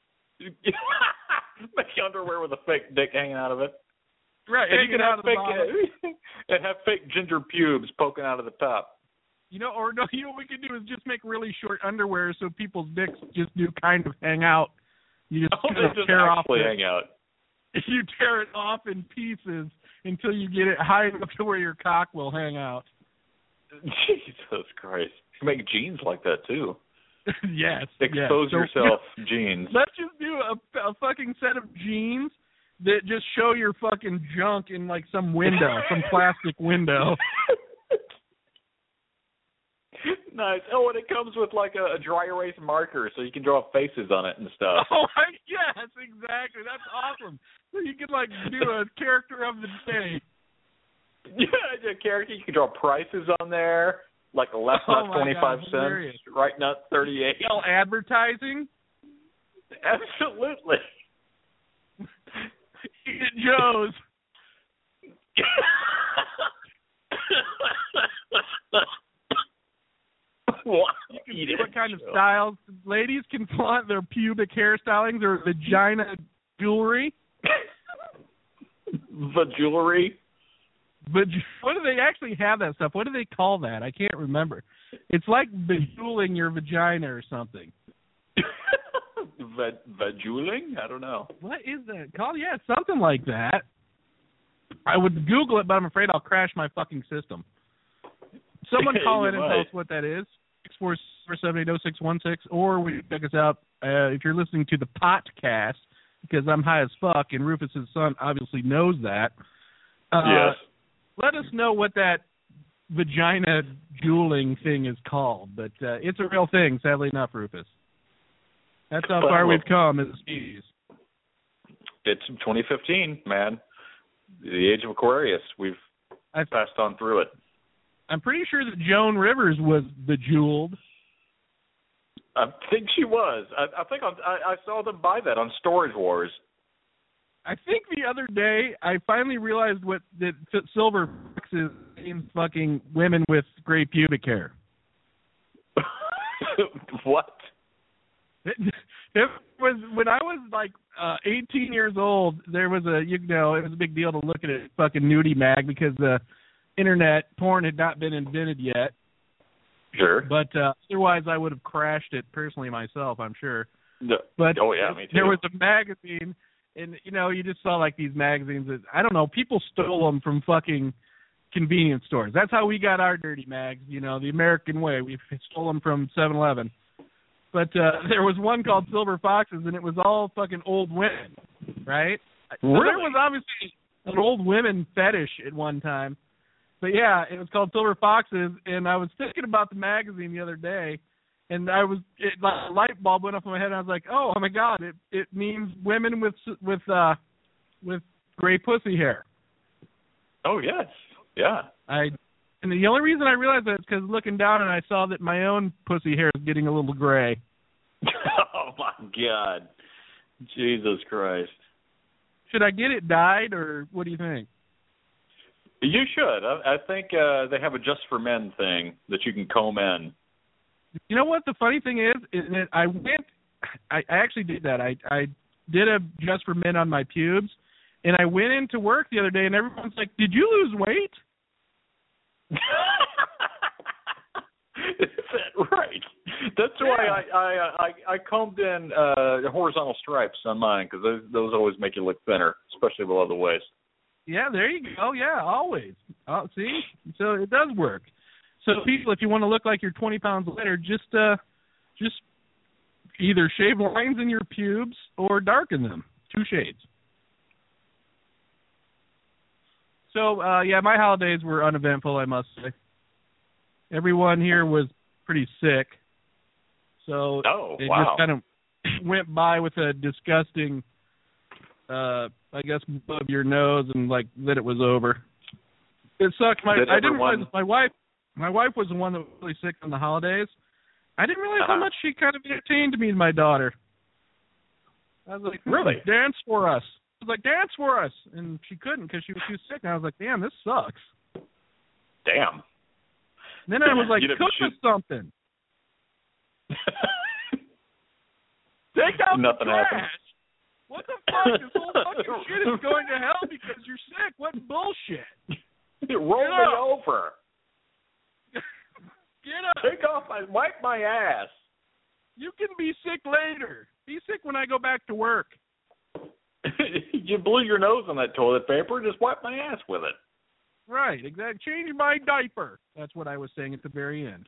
Speaker 4: Make underwear with a fake dick hanging out of it.
Speaker 3: Right,
Speaker 4: And you
Speaker 3: hanging
Speaker 4: can
Speaker 3: out
Speaker 4: have
Speaker 3: of the
Speaker 4: fake
Speaker 3: bottom.
Speaker 4: and have fake ginger pubes poking out of the top.
Speaker 3: You know, or no, you know what we could do is just make really short underwear so people's dicks just do kind of hang out. You just
Speaker 4: Oh,
Speaker 3: kind
Speaker 4: they
Speaker 3: of
Speaker 4: just
Speaker 3: tear off
Speaker 4: actually
Speaker 3: the,
Speaker 4: hang out.
Speaker 3: you tear it off in pieces until you get it high enough to where your cock will hang out.
Speaker 4: Jesus Christ. You can make jeans like that too.
Speaker 3: yes.
Speaker 4: Expose
Speaker 3: yes. So,
Speaker 4: yourself jeans.
Speaker 3: Let's just do a, a fucking set of jeans that just show your fucking junk in like some window, some plastic window.
Speaker 4: Nice. Oh, and it comes with like a, a dry erase marker so you can draw faces on it and stuff.
Speaker 3: Oh, I, yes, exactly. That's awesome. So you can like do a character of the day.
Speaker 4: Yeah, the character. You can draw prices on there, like a left
Speaker 3: Oh
Speaker 4: nut
Speaker 3: my
Speaker 4: twenty-five
Speaker 3: God,
Speaker 4: cents,
Speaker 3: hilarious.
Speaker 4: right nut thirty-eight.
Speaker 3: Sell advertising.
Speaker 4: Absolutely.
Speaker 3: Eat at Joe's.
Speaker 4: What?
Speaker 3: You can see what kind of styles ladies can flaunt their pubic hairstylings or vagina jewelry.
Speaker 4: The jewelry?
Speaker 3: But what do they actually have that stuff? What do they call that? I can't remember. It's like bejeweling your vagina or something.
Speaker 4: Bejeweling? I don't know.
Speaker 3: What is that called? Yeah, something like that. I would Google it, but I'm afraid I'll crash my fucking system. Someone call in and tell us what that is. six four seven eight zero six one six, or we can check us out uh, if you're listening to the podcast, because I'm high as fuck, and Rufus's son obviously knows that. Uh,
Speaker 4: yes.
Speaker 3: Let us know what that vagina jeweling thing is called, but uh, it's a real thing, sadly enough, Rufus. That's how far we've come as a species.
Speaker 4: It's twenty fifteen, man. The age of Aquarius. We've I've, passed on through it.
Speaker 3: I'm pretty sure that Joan Rivers was bejeweled.
Speaker 4: I think she was. I, I think on, I, I saw them buy that on Storage Wars.
Speaker 3: I think the other day I finally realized what that Silver Foxes means fucking women with gray pubic hair.
Speaker 4: What?
Speaker 3: It, it was when I was like uh, eighteen years old. There was a you know it was a big deal to look at a fucking nudie mag because the internet porn had not been invented yet.
Speaker 4: Sure.
Speaker 3: But uh, otherwise, I would have crashed it personally myself. I'm sure.
Speaker 4: No.
Speaker 3: But
Speaker 4: oh yeah, me too.
Speaker 3: There was a magazine. And, you know, you just saw, like, these magazines that, I don't know, people stole them from fucking convenience stores. That's how we got our dirty mags, you know, the American way. We stole them from seven eleven. But uh, there was one called Silver Foxes, and it was all fucking old women, right?
Speaker 4: Really?
Speaker 3: So there was obviously an old women fetish at one time. But, yeah, it was called Silver Foxes, and I was thinking about the magazine the other day, and I was, it, like, a light bulb went off in my head, and I was like, "Oh, oh my God! It it means women with with uh with gray pussy hair."
Speaker 4: Oh yes, yeah.
Speaker 3: I and the only reason I realized that is because looking down and I saw that my own pussy hair is getting a little gray.
Speaker 4: Oh my God, Jesus Christ!
Speaker 3: Should I get it dyed, or what do you think?
Speaker 4: You should. I, I think uh, they have a Just for Men thing that you can comb in.
Speaker 3: You know what the funny thing is? Is that I went, I, I actually did that. I I did a Just for Men on my pubes, and I went into work the other day, and everyone's like, "Did you lose weight?"
Speaker 4: Is that right? That's yeah. why I I I, I combed in uh, horizontal stripes on mine, because those those always make you look thinner, especially below the waist.
Speaker 3: Yeah, there you go. Yeah, always. Oh, see, so it does work. So people, if you want to look like you're twenty pounds lighter, just uh, just either shave lines in your pubes or darken them. Two shades. So, uh, yeah, my holidays were uneventful, I must say. Everyone here was pretty sick. So
Speaker 4: oh,
Speaker 3: it
Speaker 4: wow.
Speaker 3: just kind of went by with a disgusting, uh, I guess, above your nose, and, like, that it was over. It sucked. My,
Speaker 4: Did
Speaker 3: I didn't
Speaker 4: everyone...
Speaker 3: realize my wife... My wife was the one that was really sick on the holidays. I didn't realize
Speaker 4: uh-huh.
Speaker 3: how much she kind of entertained me and my daughter. I was like,
Speaker 4: really?
Speaker 3: Dance for us. I was like, dance for us. And she couldn't because she was too sick. And I was like, damn, this sucks.
Speaker 4: Damn.
Speaker 3: And then I was like,
Speaker 4: you
Speaker 3: cook us something. Take out
Speaker 4: Nothing
Speaker 3: the trash.
Speaker 4: happened.
Speaker 3: What the fuck? This whole fucking shit is going to hell because you're sick. What bullshit?
Speaker 4: Roll me over.
Speaker 3: Get up.
Speaker 4: Take off my, wipe my ass.
Speaker 3: You can be sick later. Be sick when I go back to work.
Speaker 4: You blew your nose on that toilet paper, just wipe my ass with it.
Speaker 3: Right, exactly. Change my diaper. That's what I was saying at the very end.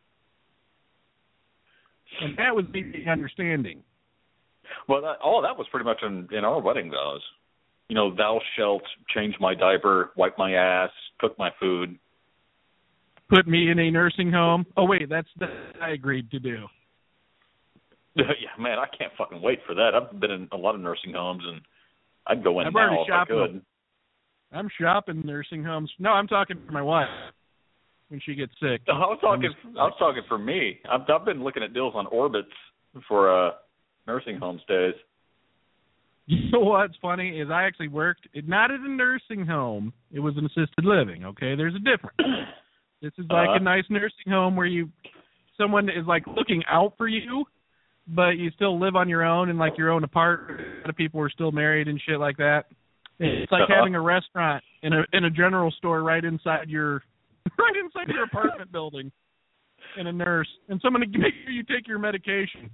Speaker 3: And that was the understanding.
Speaker 4: Well, that, all that was pretty much in, in our wedding vows. You know, thou shalt change my diaper, wipe my ass, cook my food.
Speaker 3: Put me in a nursing home. Oh, wait, that's that I agreed to do.
Speaker 4: Yeah, man, I can't fucking wait for that. I've been in a lot of nursing homes, and I'd go in
Speaker 3: I'm
Speaker 4: now if I could.
Speaker 3: I'm shopping nursing homes. No, I'm talking for my wife when she gets sick.
Speaker 4: I was talking. I was talking for me. I've, I've been looking at deals on Orbitz for uh, nursing home stays.
Speaker 3: You know what's funny is I actually worked, not at a nursing home. It was an assisted living, okay? There's a difference. This is like uh-huh. a nice nursing home where you, someone is like looking out for you, but you still live on your own in like your own apartment. A lot of people are still married and shit like that. It's like uh-huh. having a restaurant in a in a general store right inside your right inside your apartment building, and a nurse and someone to make sure you take your medication.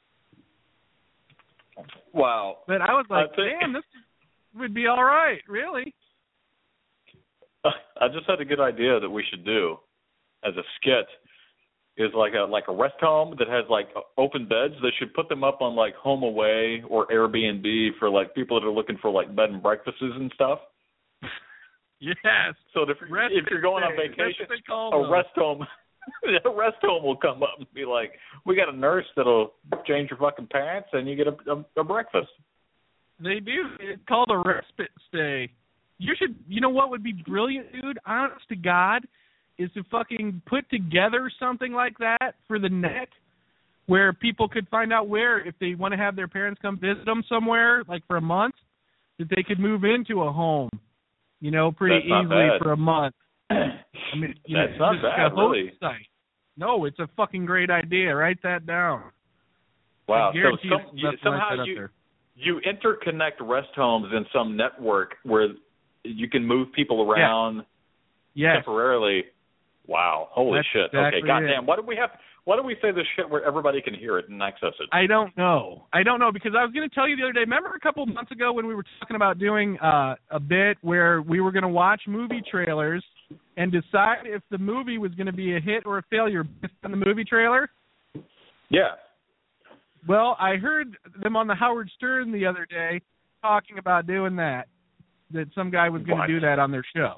Speaker 4: Wow.
Speaker 3: But I was like,
Speaker 4: I think,
Speaker 3: damn, this would be all right, really.
Speaker 4: I just had a good idea that we should do as a skit. Is like a like a rest home that has like open beds. They should put them up on like Home Away or Airbnb for like people that are looking for like bed and breakfasts and stuff.
Speaker 3: Yes.
Speaker 4: So if you're, if you're going on vacation, a rest home, a rest home will come up and be like, "We got a nurse that'll change your fucking pants and you get a, a, a breakfast."
Speaker 3: They do. It's called a respite stay. You should. You know what would be brilliant, dude? Honest to God. Is to fucking put together something like that for the net where people could find out where, if they want to have their parents come visit them somewhere, like for a month, that they could move into a home, you know, pretty
Speaker 4: That's
Speaker 3: easily
Speaker 4: not bad.
Speaker 3: for a month. I mean, you
Speaker 4: That's
Speaker 3: know,
Speaker 4: not bad, really.
Speaker 3: Site. No, it's a fucking great idea. Write that down.
Speaker 4: Wow. So some, you,
Speaker 3: somehow
Speaker 4: like you, you interconnect rest homes in some network where you can move people around
Speaker 3: yeah. yes.
Speaker 4: temporarily. Wow. Holy
Speaker 3: That's
Speaker 4: shit.
Speaker 3: Exactly
Speaker 4: okay, goddamn. Why do we have why do we say this shit where everybody can hear it and access it?
Speaker 3: I don't know. I don't know because I was going to tell you the other day, remember a couple of months ago when we were talking about doing uh, a bit where we were going to watch movie trailers and decide if the movie was going to be a hit or a failure based on the movie trailer?
Speaker 4: Yeah.
Speaker 3: Well, I heard them on the Howard Stern the other day talking about doing that, that some guy was going to do that on their show.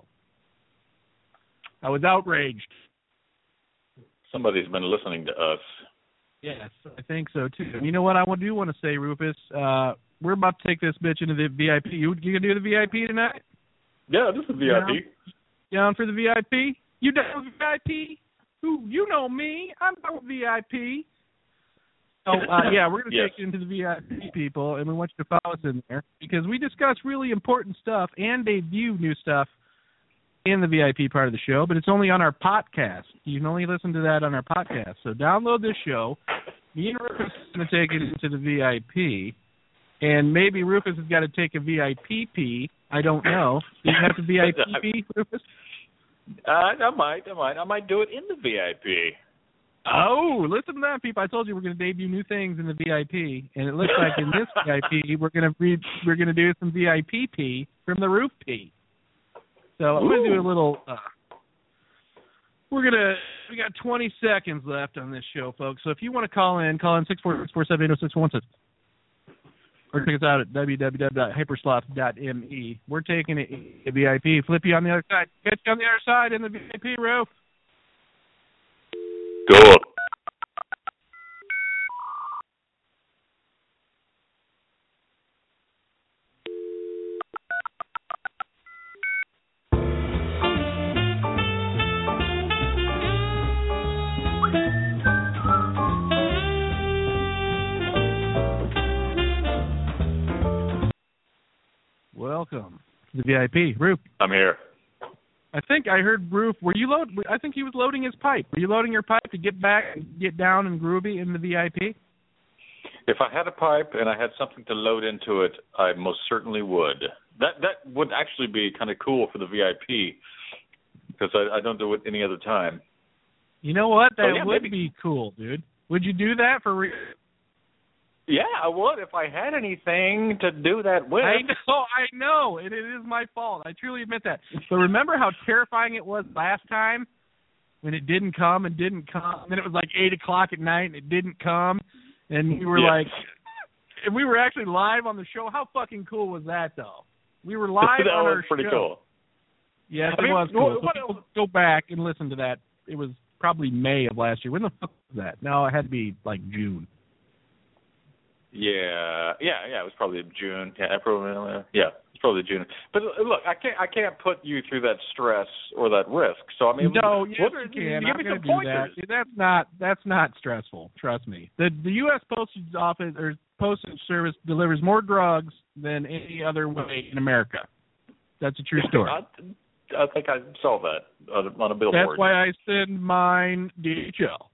Speaker 3: I was outraged.
Speaker 4: Somebody's been listening to us.
Speaker 3: Yes, I think so, too. And you know what I do want to say, Rufus? Uh, we're about to take this bitch into the V I P. You, you going to do the V I P tonight?
Speaker 4: Yeah, this is V I P.
Speaker 3: Down, down for the V I P? You down with V I P? Who? You know me. I'm down with V I P. So, uh, yeah, we're going to
Speaker 4: yes.
Speaker 3: take you into the V I P, people, and we want you to follow us in there because we discuss really important stuff and debut new stuff in the V I P part of the show, but it's only on our podcast. You can only listen to that on our podcast. So download this show. Me and Rufus are going to take it into the V I P, and maybe Rufus has got to take a V I P P. I don't know. Do you have to V I P P, Rufus?
Speaker 4: Uh, I might. I might. I might do it in the V I P.
Speaker 3: Oh, listen to that, people! I told you we're going to debut new things in the V I P, and it looks like in this V I P we're going to read, we're going to do some V I P P from the Roof P. So I'm going to do a little, uh, we're going to, we got twenty seconds left on this show, folks. So if you want to call in, call in six four six, four seven eight, oh six one six. Or check us out at w w w dot hypersloth dot m e. We're taking it to V I P. Flip you on the other side. Get you on the other side in the V I P roof.
Speaker 4: Cool.
Speaker 3: Welcome to the V I P. Roof.
Speaker 4: I'm here.
Speaker 3: I think I heard Roof. Were you load? I think he was loading his pipe. Were you loading your pipe to get back, get down and groovy in the V I P?
Speaker 4: If I had a pipe and I had something to load into it, I most certainly would. That that would actually be kind of cool for the V I P because I, I don't do it any other time.
Speaker 3: You know what? That
Speaker 4: so, yeah,
Speaker 3: would
Speaker 4: maybe.
Speaker 3: be cool, dude. Would you do that for real?
Speaker 4: Yeah, I would if I had anything to do that with.
Speaker 3: I know, I know. It, it is my fault. I truly admit that. But remember how terrifying it was last time when it didn't come and didn't come? And then it was like eight o'clock at night and it didn't come. And we were
Speaker 4: yeah.
Speaker 3: like, and we were actually live on the show. How fucking cool was that, though? We were live
Speaker 4: that
Speaker 3: on
Speaker 4: was
Speaker 3: our
Speaker 4: pretty
Speaker 3: show.
Speaker 4: cool.
Speaker 3: Yes,
Speaker 4: I
Speaker 3: it
Speaker 4: mean,
Speaker 3: was cool.
Speaker 4: what,
Speaker 3: So
Speaker 4: what,
Speaker 3: people go back and listen to that. It was probably May of last year. When the fuck was that? No, it had to be like June.
Speaker 4: Yeah, yeah, yeah. It was probably June. Yeah, April. Uh, yeah, it's probably June. But look, I can't, I can't put you through that stress or that risk. So I mean,
Speaker 3: no, yes,
Speaker 4: what,
Speaker 3: you can.
Speaker 4: Give
Speaker 3: I'm
Speaker 4: me
Speaker 3: gonna
Speaker 4: some
Speaker 3: do
Speaker 4: pointers.
Speaker 3: that. That's not, that's not stressful. Trust me. The the U S Postage Office or postage service delivers more drugs than any other way in America. That's a true story.
Speaker 4: I, I think I saw that on, on a billboard.
Speaker 3: That's why I send mine D H L.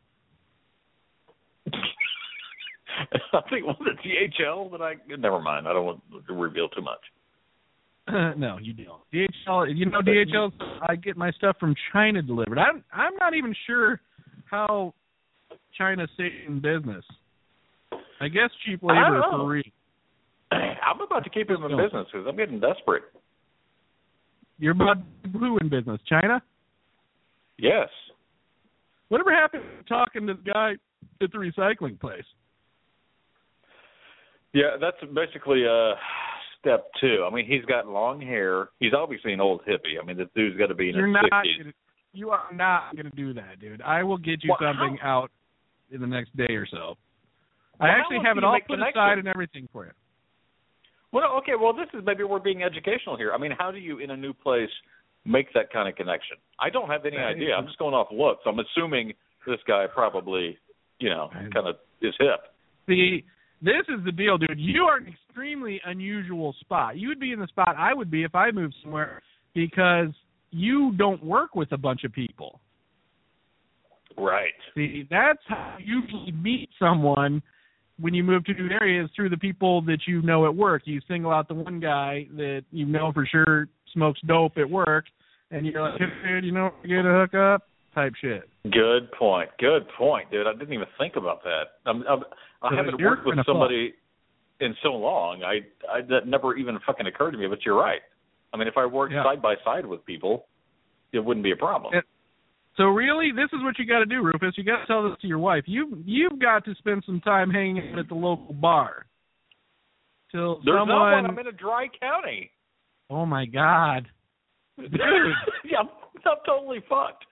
Speaker 4: I think was it D H L that I. Never mind. I don't want to reveal too much.
Speaker 3: Uh, no, you don't. D H L. You know, D H L. I get my stuff from China delivered. I'm. I'm not even sure how China stays in business. I guess cheap labor for free.
Speaker 4: I'm about to keep him in business because I'm getting desperate.
Speaker 3: You're about who in business? China?
Speaker 4: Yes.
Speaker 3: Whatever happened to talking to the guy at the recycling place?
Speaker 4: Yeah, that's basically uh, step two. I mean, he's got long hair. He's obviously an old hippie. I mean, this dude's got to be in
Speaker 3: You're
Speaker 4: his
Speaker 3: not
Speaker 4: sixties.
Speaker 3: gonna, you are not going to do that, dude. I will get you
Speaker 4: well,
Speaker 3: something
Speaker 4: how?
Speaker 3: out in the next day or so.
Speaker 4: Well,
Speaker 3: I actually have it all put
Speaker 4: connection?
Speaker 3: aside and everything for you.
Speaker 4: Well, okay, well, this is maybe we're being educational here. I mean, how do you, in a new place, make that kind of connection? I don't have any
Speaker 3: That
Speaker 4: idea.
Speaker 3: is-
Speaker 4: I'm just going off looks. I'm assuming this guy probably, you know, kind of is hip.
Speaker 3: See, this is the deal, dude. You are an extremely unusual spot. You would be in the spot I would be if I moved somewhere because you don't work with a bunch of people.
Speaker 4: Right.
Speaker 3: See, that's how you usually meet someone when you move to new areas, through the people that you know at work. You single out the one guy that you know for sure smokes dope at work, and you're like, hey, dude, you know, get a hook up type shit.
Speaker 4: Good point. Good point, dude. I didn't even think about that. I'm, I'm, I
Speaker 3: So
Speaker 4: haven't
Speaker 3: you're
Speaker 4: worked with
Speaker 3: gonna
Speaker 4: somebody in so long. I, I that never even fucking occurred to me. But you're right. I mean, if I worked
Speaker 3: Yeah.
Speaker 4: side by side with people, it wouldn't be a problem.
Speaker 3: It, So really, this is what you got to do, Rufus. You got to tell this to your wife. You you've got to spend some time hanging out at the local bar. Till
Speaker 4: There's
Speaker 3: someone.
Speaker 4: no one. I'm in a dry county.
Speaker 3: Oh my God, dude!
Speaker 4: yeah, I'm, I'm totally fucked.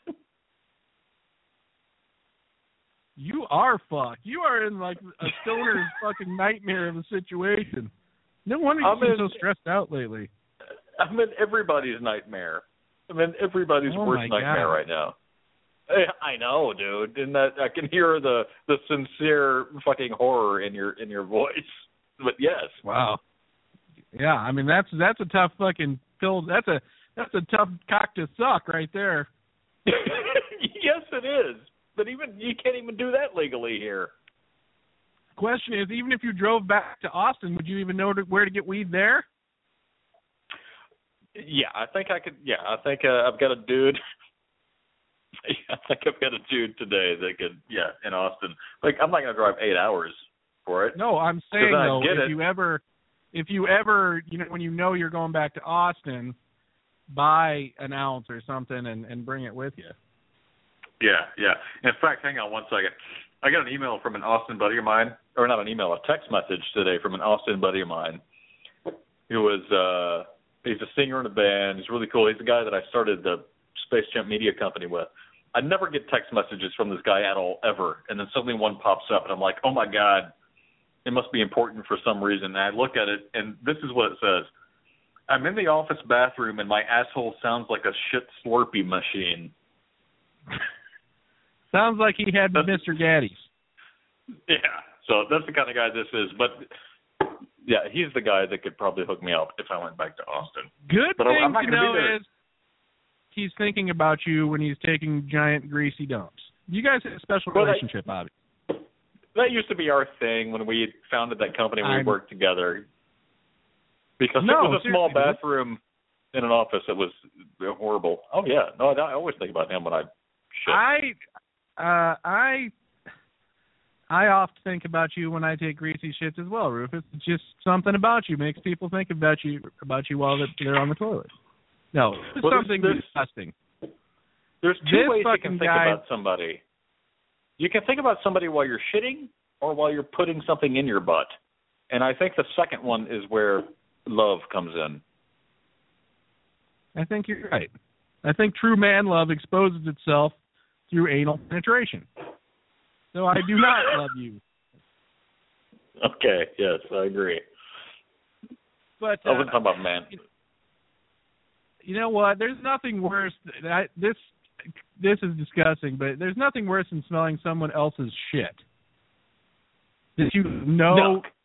Speaker 3: You are fucked. You are in like a stoner's fucking nightmare of a situation. No wonder you've
Speaker 4: I'm
Speaker 3: been
Speaker 4: in-
Speaker 3: so stressed out lately.
Speaker 4: I'm in everybody's nightmare. I'm in everybody's
Speaker 3: Oh
Speaker 4: worst
Speaker 3: my
Speaker 4: nightmare
Speaker 3: God.
Speaker 4: right now. I know, dude, and that I can hear the the sincere fucking horror in your in your voice. But yes,
Speaker 3: Wow. Yeah, I mean that's that's a tough fucking pill. That's a that's a tough cock to suck right there.
Speaker 4: yes, it is. But even you can't even do that legally here.
Speaker 3: Question is, even if you drove back to Austin, would you even know to, where to get weed there?
Speaker 4: Yeah, I think I could. Yeah, I think uh, I've got a dude. I think I've got a dude today that could. Yeah, in Austin. Like I'm not gonna drive eight hours for it.
Speaker 3: No, I'm saying
Speaker 4: I
Speaker 3: though,
Speaker 4: get
Speaker 3: if
Speaker 4: it.
Speaker 3: you ever, if you ever, you know, when you know you're going back to Austin, buy an ounce or something and, and bring it with you.
Speaker 4: Yeah, yeah. In fact, hang on one second. I got an email from an Austin buddy of mine, or not an email, a text message today from an Austin buddy of mine who was, uh, he's a singer in a band. He's really cool. He's the guy that I started the Space Jump Media Company with. I never get text messages from this guy at all, ever. And then suddenly one pops up, and I'm like, oh, my God, it must be important for some reason. And I look at it, and this is what it says. I'm in the office bathroom, and my asshole sounds like a shit Slurpee machine.
Speaker 3: Sounds like he had Mister Gaddy's.
Speaker 4: Yeah, so that's the kind of guy this is. But, yeah, he's the guy that could probably hook me up if I went back to Austin.
Speaker 3: Good
Speaker 4: But
Speaker 3: thing
Speaker 4: I'm not
Speaker 3: to
Speaker 4: gonna
Speaker 3: know
Speaker 4: be there.
Speaker 3: is he's thinking about you when he's taking giant greasy dumps. You guys have a special
Speaker 4: Well, I-
Speaker 3: relationship, Bobby.
Speaker 4: That used to be our thing when we founded that company. We
Speaker 3: I'm-
Speaker 4: worked together because
Speaker 3: No,
Speaker 4: it was a small
Speaker 3: seriously,
Speaker 4: bathroom in an office. It was horrible. Oh yeah, no, I always think about him when I shit.
Speaker 3: I, uh, I, I often think about you when I take greasy shits as well, Rufus. It's just something about you makes people think about you about you while they're on the toilet. No, it's
Speaker 4: Well, there's-
Speaker 3: something
Speaker 4: there's-
Speaker 3: disgusting.
Speaker 4: There's two
Speaker 3: this
Speaker 4: ways you
Speaker 3: fucking
Speaker 4: can think
Speaker 3: guy-
Speaker 4: about somebody. You can think about somebody while you're shitting or while you're putting something in your butt. And I think the second one is where love comes in.
Speaker 3: I think you're right. I think true man love exposes itself through anal penetration. So I do not love you.
Speaker 4: Okay, yes, I agree.
Speaker 3: But
Speaker 4: I
Speaker 3: uh,
Speaker 4: wasn't talking about man.
Speaker 3: you know what? There's nothing worse. That, this this is disgusting, but there's nothing worse than smelling someone else's shit. That you know
Speaker 4: No.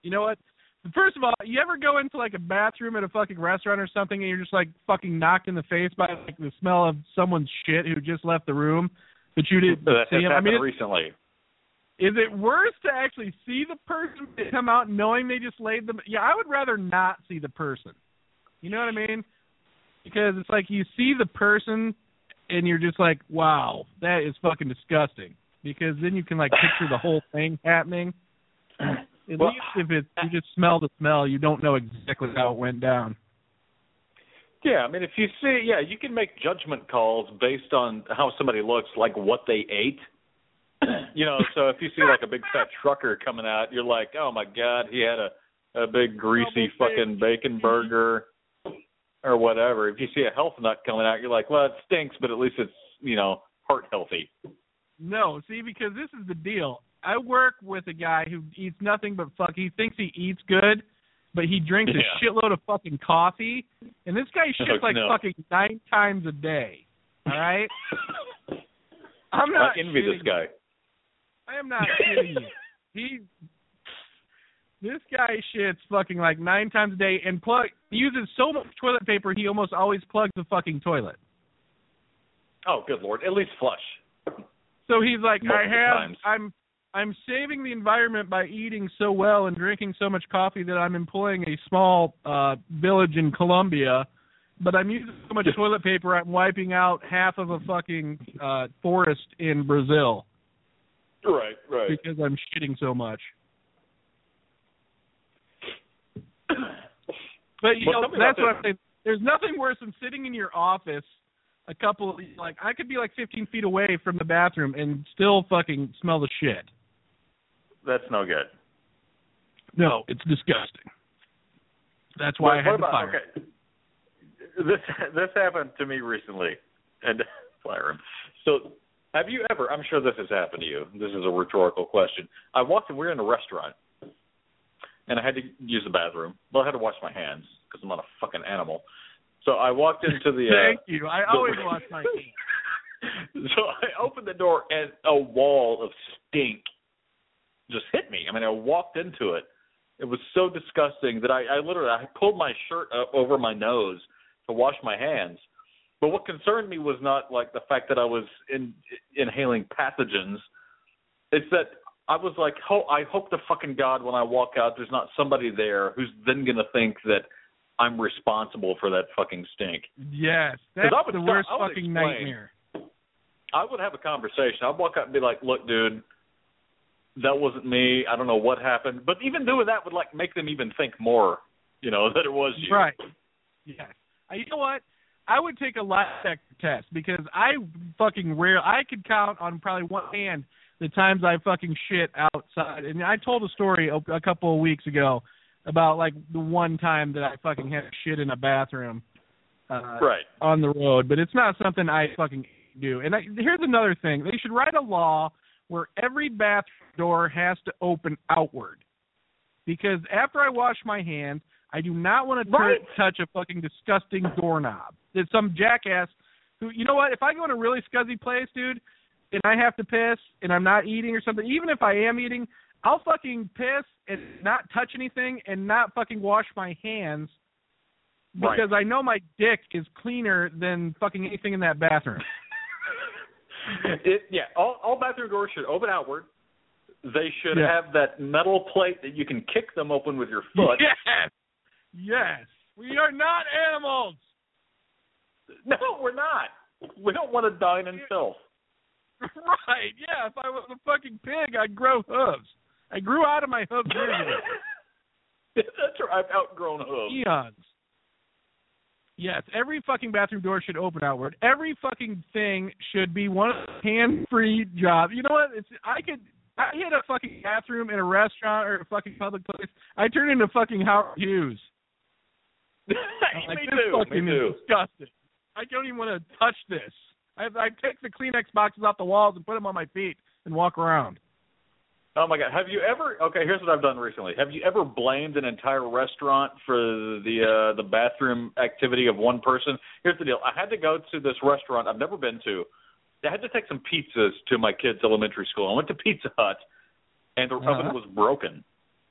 Speaker 3: You know what? First of all, you ever go into like a bathroom at a fucking restaurant or something and you're just like fucking knocked in the face by like the smell of someone's shit who just left the room, but you didn't
Speaker 4: that
Speaker 3: see
Speaker 4: has
Speaker 3: him?
Speaker 4: happened
Speaker 3: I mean,
Speaker 4: recently.
Speaker 3: Is it worse to actually see the person come out knowing they just laid them? Yeah, I would rather not see the person. You know what I mean? Because it's like you see the person and you're just like, wow, that is fucking disgusting. Because then you can like picture the whole thing happening. At
Speaker 4: well,
Speaker 3: least if it's you just smell the smell, you don't know exactly how it went down.
Speaker 4: Yeah, I mean, if you see, yeah, you can make judgment calls based on how somebody looks, like what they ate. You know, so if you see like a big fat trucker coming out, you're like, oh my God, he had a, a big greasy fucking bacon burger or whatever. If you see a health nut coming out, you're like, well, it stinks, but at least it's, you know, heart healthy.
Speaker 3: No, see, because this is the deal. I work with a guy who eats nothing but fuck. He thinks he eats good, but he drinks
Speaker 4: yeah.
Speaker 3: a shitload of fucking coffee. And this guy shits
Speaker 4: oh,
Speaker 3: like
Speaker 4: no.
Speaker 3: fucking nine times a day. All right? I'm not
Speaker 4: I envy this guy.
Speaker 3: I am not kidding you. He, this guy shits fucking like nine times a day and plug he uses so much toilet paper he almost always plugs the fucking toilet.
Speaker 4: Oh, good Lord! At least flush.
Speaker 3: So he's like,
Speaker 4: Multiple
Speaker 3: I have,
Speaker 4: times.
Speaker 3: I'm, I'm saving the environment by eating so well and drinking so much coffee that I'm employing a small uh, village in Colombia, but I'm using so much toilet paper I'm wiping out half of a fucking uh, forest in Brazil.
Speaker 4: Right, right.
Speaker 3: Because I'm shitting so much. But you
Speaker 4: well,
Speaker 3: know, that's what I'm saying. There's nothing worse than sitting in your office. A couple, like, I could be like fifteen feet away from the bathroom and still fucking smell the shit.
Speaker 4: That's no good.
Speaker 3: No, it's disgusting. That's why
Speaker 4: what,
Speaker 3: I had
Speaker 4: what
Speaker 3: to
Speaker 4: about,
Speaker 3: fire
Speaker 4: okay. him. This this happened to me recently, and fire him. So, have you ever? I'm sure this has happened to you. This is a rhetorical question. I walked in. We were in a restaurant, and I had to use the bathroom. Well, I had to wash my hands because I'm not a fucking animal. So I walked into the. Uh,
Speaker 3: Thank you. I always wash my hands.
Speaker 4: So I opened the door, and a wall of stink just hit me. I mean, I walked into it. It was so disgusting that I, I literally I pulled my shirt over my nose to wash my hands. But what concerned me was not like the fact that I was in, inhaling pathogens. It's that I was like, ho- I hope to fucking God when I walk out, there's not somebody there who's then going to think that I'm responsible for that fucking stink.
Speaker 3: Yes, that's
Speaker 4: I would
Speaker 3: the
Speaker 4: start,
Speaker 3: worst
Speaker 4: I would
Speaker 3: fucking
Speaker 4: explain,
Speaker 3: nightmare.
Speaker 4: I would have a conversation. I'd walk up and be like, look, dude, that wasn't me. I don't know what happened. But even doing that would, like, make them even think more, you know, that it was you.
Speaker 3: Right. Yes. Uh, you know what? I would take a lie detector test because I fucking rare. I could count on probably one hand the times I fucking shit outside. And I told a story a, a couple of weeks ago about, like, the one time that I fucking had shit in a bathroom uh,
Speaker 4: right.
Speaker 3: on the road. But it's not something I fucking do. And I, here's another thing. They should write a law where every bathroom door has to open outward. Because after I wash my hands, I do not want to
Speaker 4: right.
Speaker 3: t- touch a fucking disgusting doorknob. There's some jackass who, you know what, if I go in a really scuzzy place, dude, and I have to piss and I'm not eating or something, even if I am eating, I'll fucking piss and not touch anything and not fucking wash my hands because
Speaker 4: right.
Speaker 3: I know my dick is cleaner than fucking anything in that bathroom.
Speaker 4: It, yeah, all, all bathroom doors should open outward. They should
Speaker 3: yeah.
Speaker 4: have that metal plate that you can kick them open with your foot.
Speaker 3: Yes, yes. We are not animals.
Speaker 4: No, we're not. We don't want to dine in filth.
Speaker 3: Right, yeah. If I was a fucking pig, I'd grow hooves. I grew out of my hooves years ago.
Speaker 4: That's right. I've outgrown hooves.
Speaker 3: Eons. Yes, every fucking bathroom door should open outward. Every fucking thing should be one of the hand-free jobs. You know what? It's I could I hit a fucking bathroom in a restaurant or a fucking public place. I turn into fucking Howard Hughes. Like,
Speaker 4: me
Speaker 3: this
Speaker 4: too.
Speaker 3: fucking
Speaker 4: Me too.
Speaker 3: is disgusting. I don't even want to touch this. I I take the Kleenex boxes off the walls and put them on my feet and walk around.
Speaker 4: Oh my God! Have you ever? Okay, here's what I've done recently. Have you ever blamed an entire restaurant for the uh, the bathroom activity of one person? Here's the deal. I had to go to this restaurant I've never been to. I had to take some pizzas to my kids' elementary school. I went to Pizza Hut, and the
Speaker 3: uh-huh.
Speaker 4: oven was broken.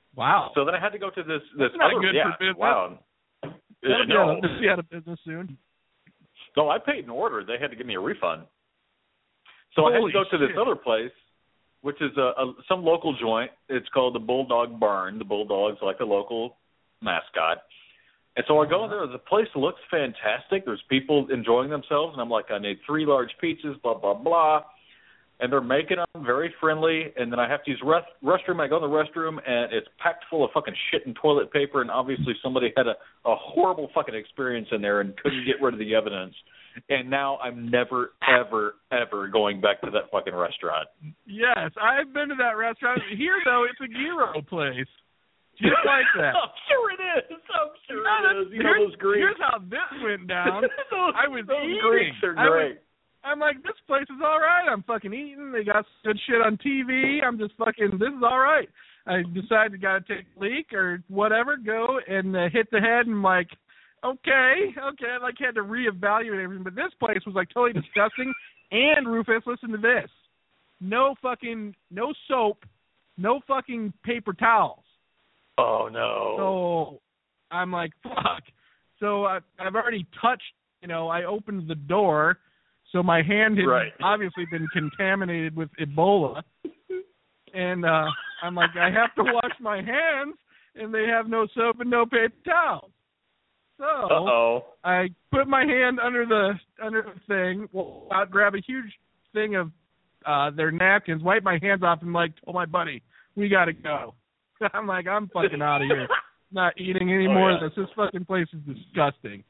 Speaker 3: Wow.
Speaker 4: So then I had to go to this this
Speaker 3: That's not
Speaker 4: other
Speaker 3: good
Speaker 4: yeah,
Speaker 3: for business.
Speaker 4: wow.
Speaker 3: That'll be
Speaker 4: no.
Speaker 3: out of- be out of business soon.
Speaker 4: No, I paid an order. They had to give me a refund. So I had
Speaker 3: Holy
Speaker 4: to go to this
Speaker 3: shit.
Speaker 4: other place, which is a, a some local joint. It's called the Bulldog Barn. The Bulldogs like the local mascot. And so I go in there. The place looks fantastic. There's people enjoying themselves, and I'm like, I need three large pizzas, blah blah blah. And they're making them very friendly. And then I have to use rest, restroom. I go in the restroom, and it's packed full of fucking shit and toilet paper. And obviously somebody had a, a horrible fucking experience in there and couldn't get rid of the evidence. And now I'm never, ever, ever going back to that fucking restaurant.
Speaker 3: Yes, I've been to that restaurant. Here, though, it's a gyro place. Just like that.
Speaker 4: I'm sure it is. I'm sure
Speaker 3: You know,
Speaker 4: it is. You know
Speaker 3: here's,
Speaker 4: those Greeks.
Speaker 3: here's how this went down.
Speaker 4: those,
Speaker 3: I was
Speaker 4: those
Speaker 3: eating.
Speaker 4: Greeks are
Speaker 3: I was-
Speaker 4: great.
Speaker 3: I'm like, this place is all right. I'm fucking eating. They got good shit on T V. I'm just fucking, this is all right. I decided to gotta take a leak or whatever, go and uh, hit the head and I'm like, okay, okay. I like had to reevaluate everything. But this place was like totally disgusting. And Rufus, listen to this. No fucking, no soap, no fucking paper towels.
Speaker 4: Oh, no.
Speaker 3: So I'm like, fuck. So I, I've already touched, you know, I opened the door. So my hand had
Speaker 4: Right.
Speaker 3: obviously been contaminated with Ebola. And uh, I'm like, I have to wash my hands, and they have no soap and no paper towels. So
Speaker 4: Uh-oh.
Speaker 3: I put my hand under the under the thing, well, I'd grab a huge thing of uh, their napkins, wipe my hands off, and like told my buddy, we got to go. I'm like, I'm fucking out of here. Not eating any
Speaker 4: Oh,
Speaker 3: more
Speaker 4: yeah.
Speaker 3: of this. This fucking place is disgusting.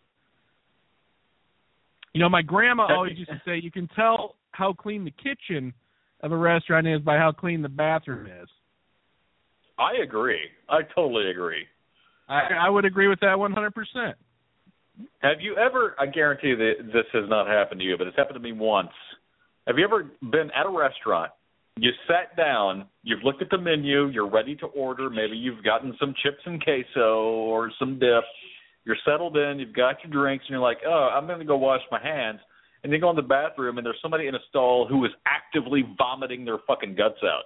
Speaker 3: You know, my grandma always used to say, you can tell how clean the kitchen of a restaurant is by how clean the bathroom is.
Speaker 4: I agree. I totally agree.
Speaker 3: I, I would agree with that one hundred percent.
Speaker 4: Have you ever, I guarantee that this has not happened to you, but it's happened to me once. Have you ever been at a restaurant, you sat down, you've looked at the menu, you're ready to order, maybe you've gotten some chips and queso or some dip, you're settled in, you've got your drinks, and you're like, oh, I'm going to go wash my hands. And you go in the bathroom, and there's somebody in a stall who is actively vomiting their fucking guts out.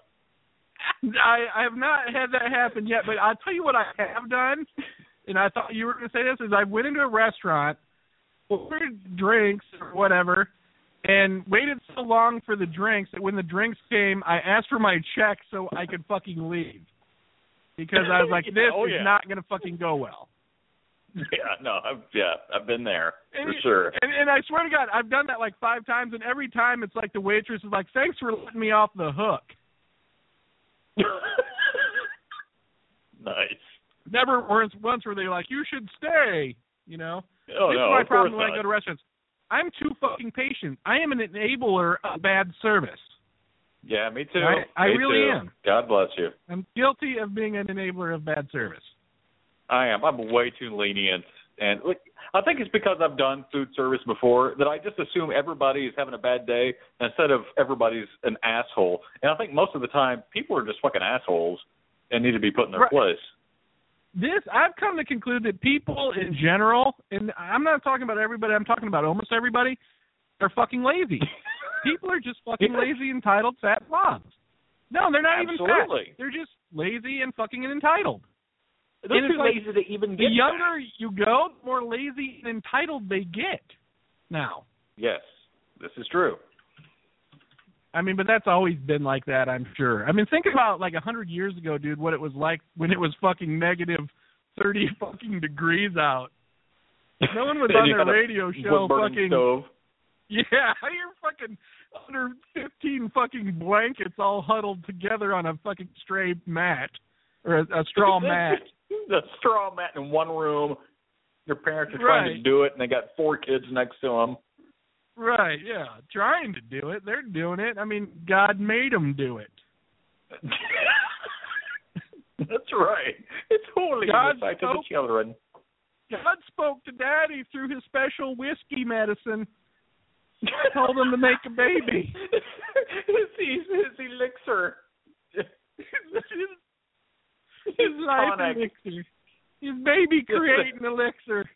Speaker 3: I, I have not had that happen yet, but I'll tell you what I have done, and I thought you were going to say this, is I went into a restaurant, ordered drinks or whatever, and waited so long for the drinks that when the drinks came, I asked for my check so I could fucking leave. Because I was like, this
Speaker 4: Oh, yeah.
Speaker 3: is not going to fucking go well.
Speaker 4: Yeah, no, I've, yeah, I've been there,
Speaker 3: And,
Speaker 4: for sure.
Speaker 3: And, and I swear to God, I've done that like five times, and every time it's like the waitress is like, thanks for letting me off the hook.
Speaker 4: Nice.
Speaker 3: Never once, once were they like, you should stay, you know?
Speaker 4: Oh,
Speaker 3: this
Speaker 4: no,
Speaker 3: is my
Speaker 4: of
Speaker 3: problem
Speaker 4: course
Speaker 3: when I
Speaker 4: not.
Speaker 3: go to restaurants. I'm too fucking patient. I am an enabler of bad service.
Speaker 4: Yeah, me too.
Speaker 3: I- I
Speaker 4: Me
Speaker 3: really
Speaker 4: too.
Speaker 3: am.
Speaker 4: God bless you.
Speaker 3: I'm guilty of being an enabler of bad service.
Speaker 4: I am. I'm way too lenient. And look, I think it's because I've done food service before that I just assume everybody is having a bad day instead of everybody's an asshole. And I think most of the time people are just fucking assholes and need to be put in their
Speaker 3: Right.
Speaker 4: place.
Speaker 3: This, I've come to conclude that people in general, and I'm not talking about everybody, I'm talking about almost everybody, are fucking lazy. People are just fucking
Speaker 4: Yeah.
Speaker 3: lazy, entitled, fat blobs. No, they're not even
Speaker 4: Absolutely.
Speaker 3: fat. They're just lazy and fucking entitled.
Speaker 4: They're
Speaker 3: And it's
Speaker 4: too
Speaker 3: like,
Speaker 4: lazy to even
Speaker 3: The
Speaker 4: get
Speaker 3: younger you go, the more lazy and entitled they get now.
Speaker 4: Yes, this is true.
Speaker 3: I mean, but that's always been like that, I'm sure. I mean, think about like a hundred years ago, dude, what it was like when it was fucking negative thirty fucking degrees out. No one was
Speaker 4: And
Speaker 3: on
Speaker 4: you
Speaker 3: their
Speaker 4: had a
Speaker 3: radio show
Speaker 4: wood-burning
Speaker 3: fucking
Speaker 4: stove.
Speaker 3: Yeah, you're fucking under fifteen fucking blankets all huddled together on a fucking stray mat or a, a straw mat.
Speaker 4: The straw mat in one room. Your parents are trying
Speaker 3: Right.
Speaker 4: to do it, and they got four kids next to them.
Speaker 3: Right, yeah, trying to do it. They're doing it. I mean, God made them do it.
Speaker 4: That's right. It's holy
Speaker 3: God
Speaker 4: in the sight of the
Speaker 3: spoke-
Speaker 4: children.
Speaker 3: God spoke to Daddy through his special whiskey medicine. Told him to make a baby.
Speaker 4: his, his, his elixir.
Speaker 3: his, his life
Speaker 4: tonic.
Speaker 3: elixir. His baby creating elixir.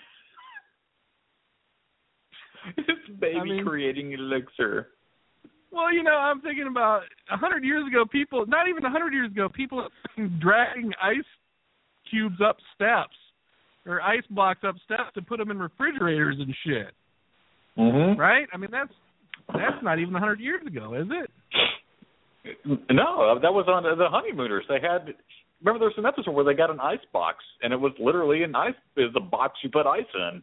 Speaker 4: His baby
Speaker 3: I mean-
Speaker 4: creating elixir.
Speaker 3: Well, you know, I'm thinking about a hundred years ago. People, not even a hundred years ago, people were dragging ice cubes up steps or ice blocks up steps to put them in refrigerators and shit.
Speaker 4: Mm-hmm.
Speaker 3: Right? I mean, that's that's not even a hundred years ago, is it?
Speaker 4: No, that was on the Honeymooners. They had, remember there was an episode where they got an ice box, and it was literally an ice, is the box you put ice in.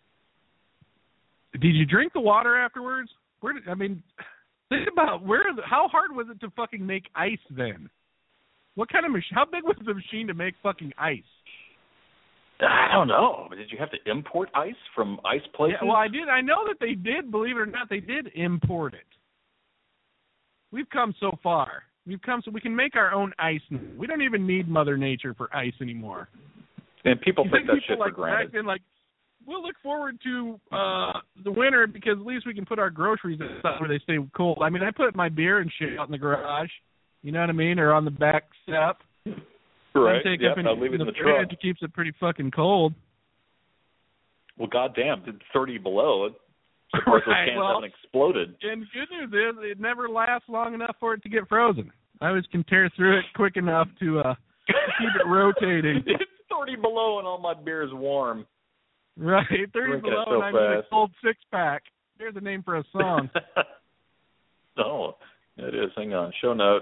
Speaker 3: Did you drink the water afterwards? Where did, I mean, think about where. The, how hard was it to fucking make ice then? What kind of machine? How big was the machine to make fucking ice?
Speaker 4: I don't know. Did you have to import ice from ice places?
Speaker 3: Yeah, well, I did. I know that they did. Believe it or not, they did import it. We've come so far. We've come so we can make our own ice now. We don't even need Mother Nature for ice anymore.
Speaker 4: And people
Speaker 3: you
Speaker 4: take
Speaker 3: think
Speaker 4: that
Speaker 3: people
Speaker 4: shit
Speaker 3: like
Speaker 4: for granted.
Speaker 3: Then, like, we'll look forward to uh, the winter because at least we can put our groceries inside where they stay cold. I mean, I put my beer and shit out in the garage. You know what I mean? Or on the back step.
Speaker 4: Right.
Speaker 3: Take
Speaker 4: Yep,
Speaker 3: up in,
Speaker 4: I'll leave it in the,
Speaker 3: the
Speaker 4: truck.
Speaker 3: It keeps it pretty fucking cold.
Speaker 4: Well, goddamn, it's thirty below. It. Of course, those
Speaker 3: Right,
Speaker 4: cans
Speaker 3: well,
Speaker 4: haven't exploded.
Speaker 3: And good news is it never lasts long enough for it to get frozen. I always can tear through it quick enough to, uh, to keep it rotating.
Speaker 4: It's thirty below and all my beer is warm.
Speaker 3: Right, thirty
Speaker 4: Drinking
Speaker 3: below
Speaker 4: it so
Speaker 3: and I need a
Speaker 4: fast.
Speaker 3: cold six-pack. There's a name for a song.
Speaker 4: Oh, it is. Hang on. Show note.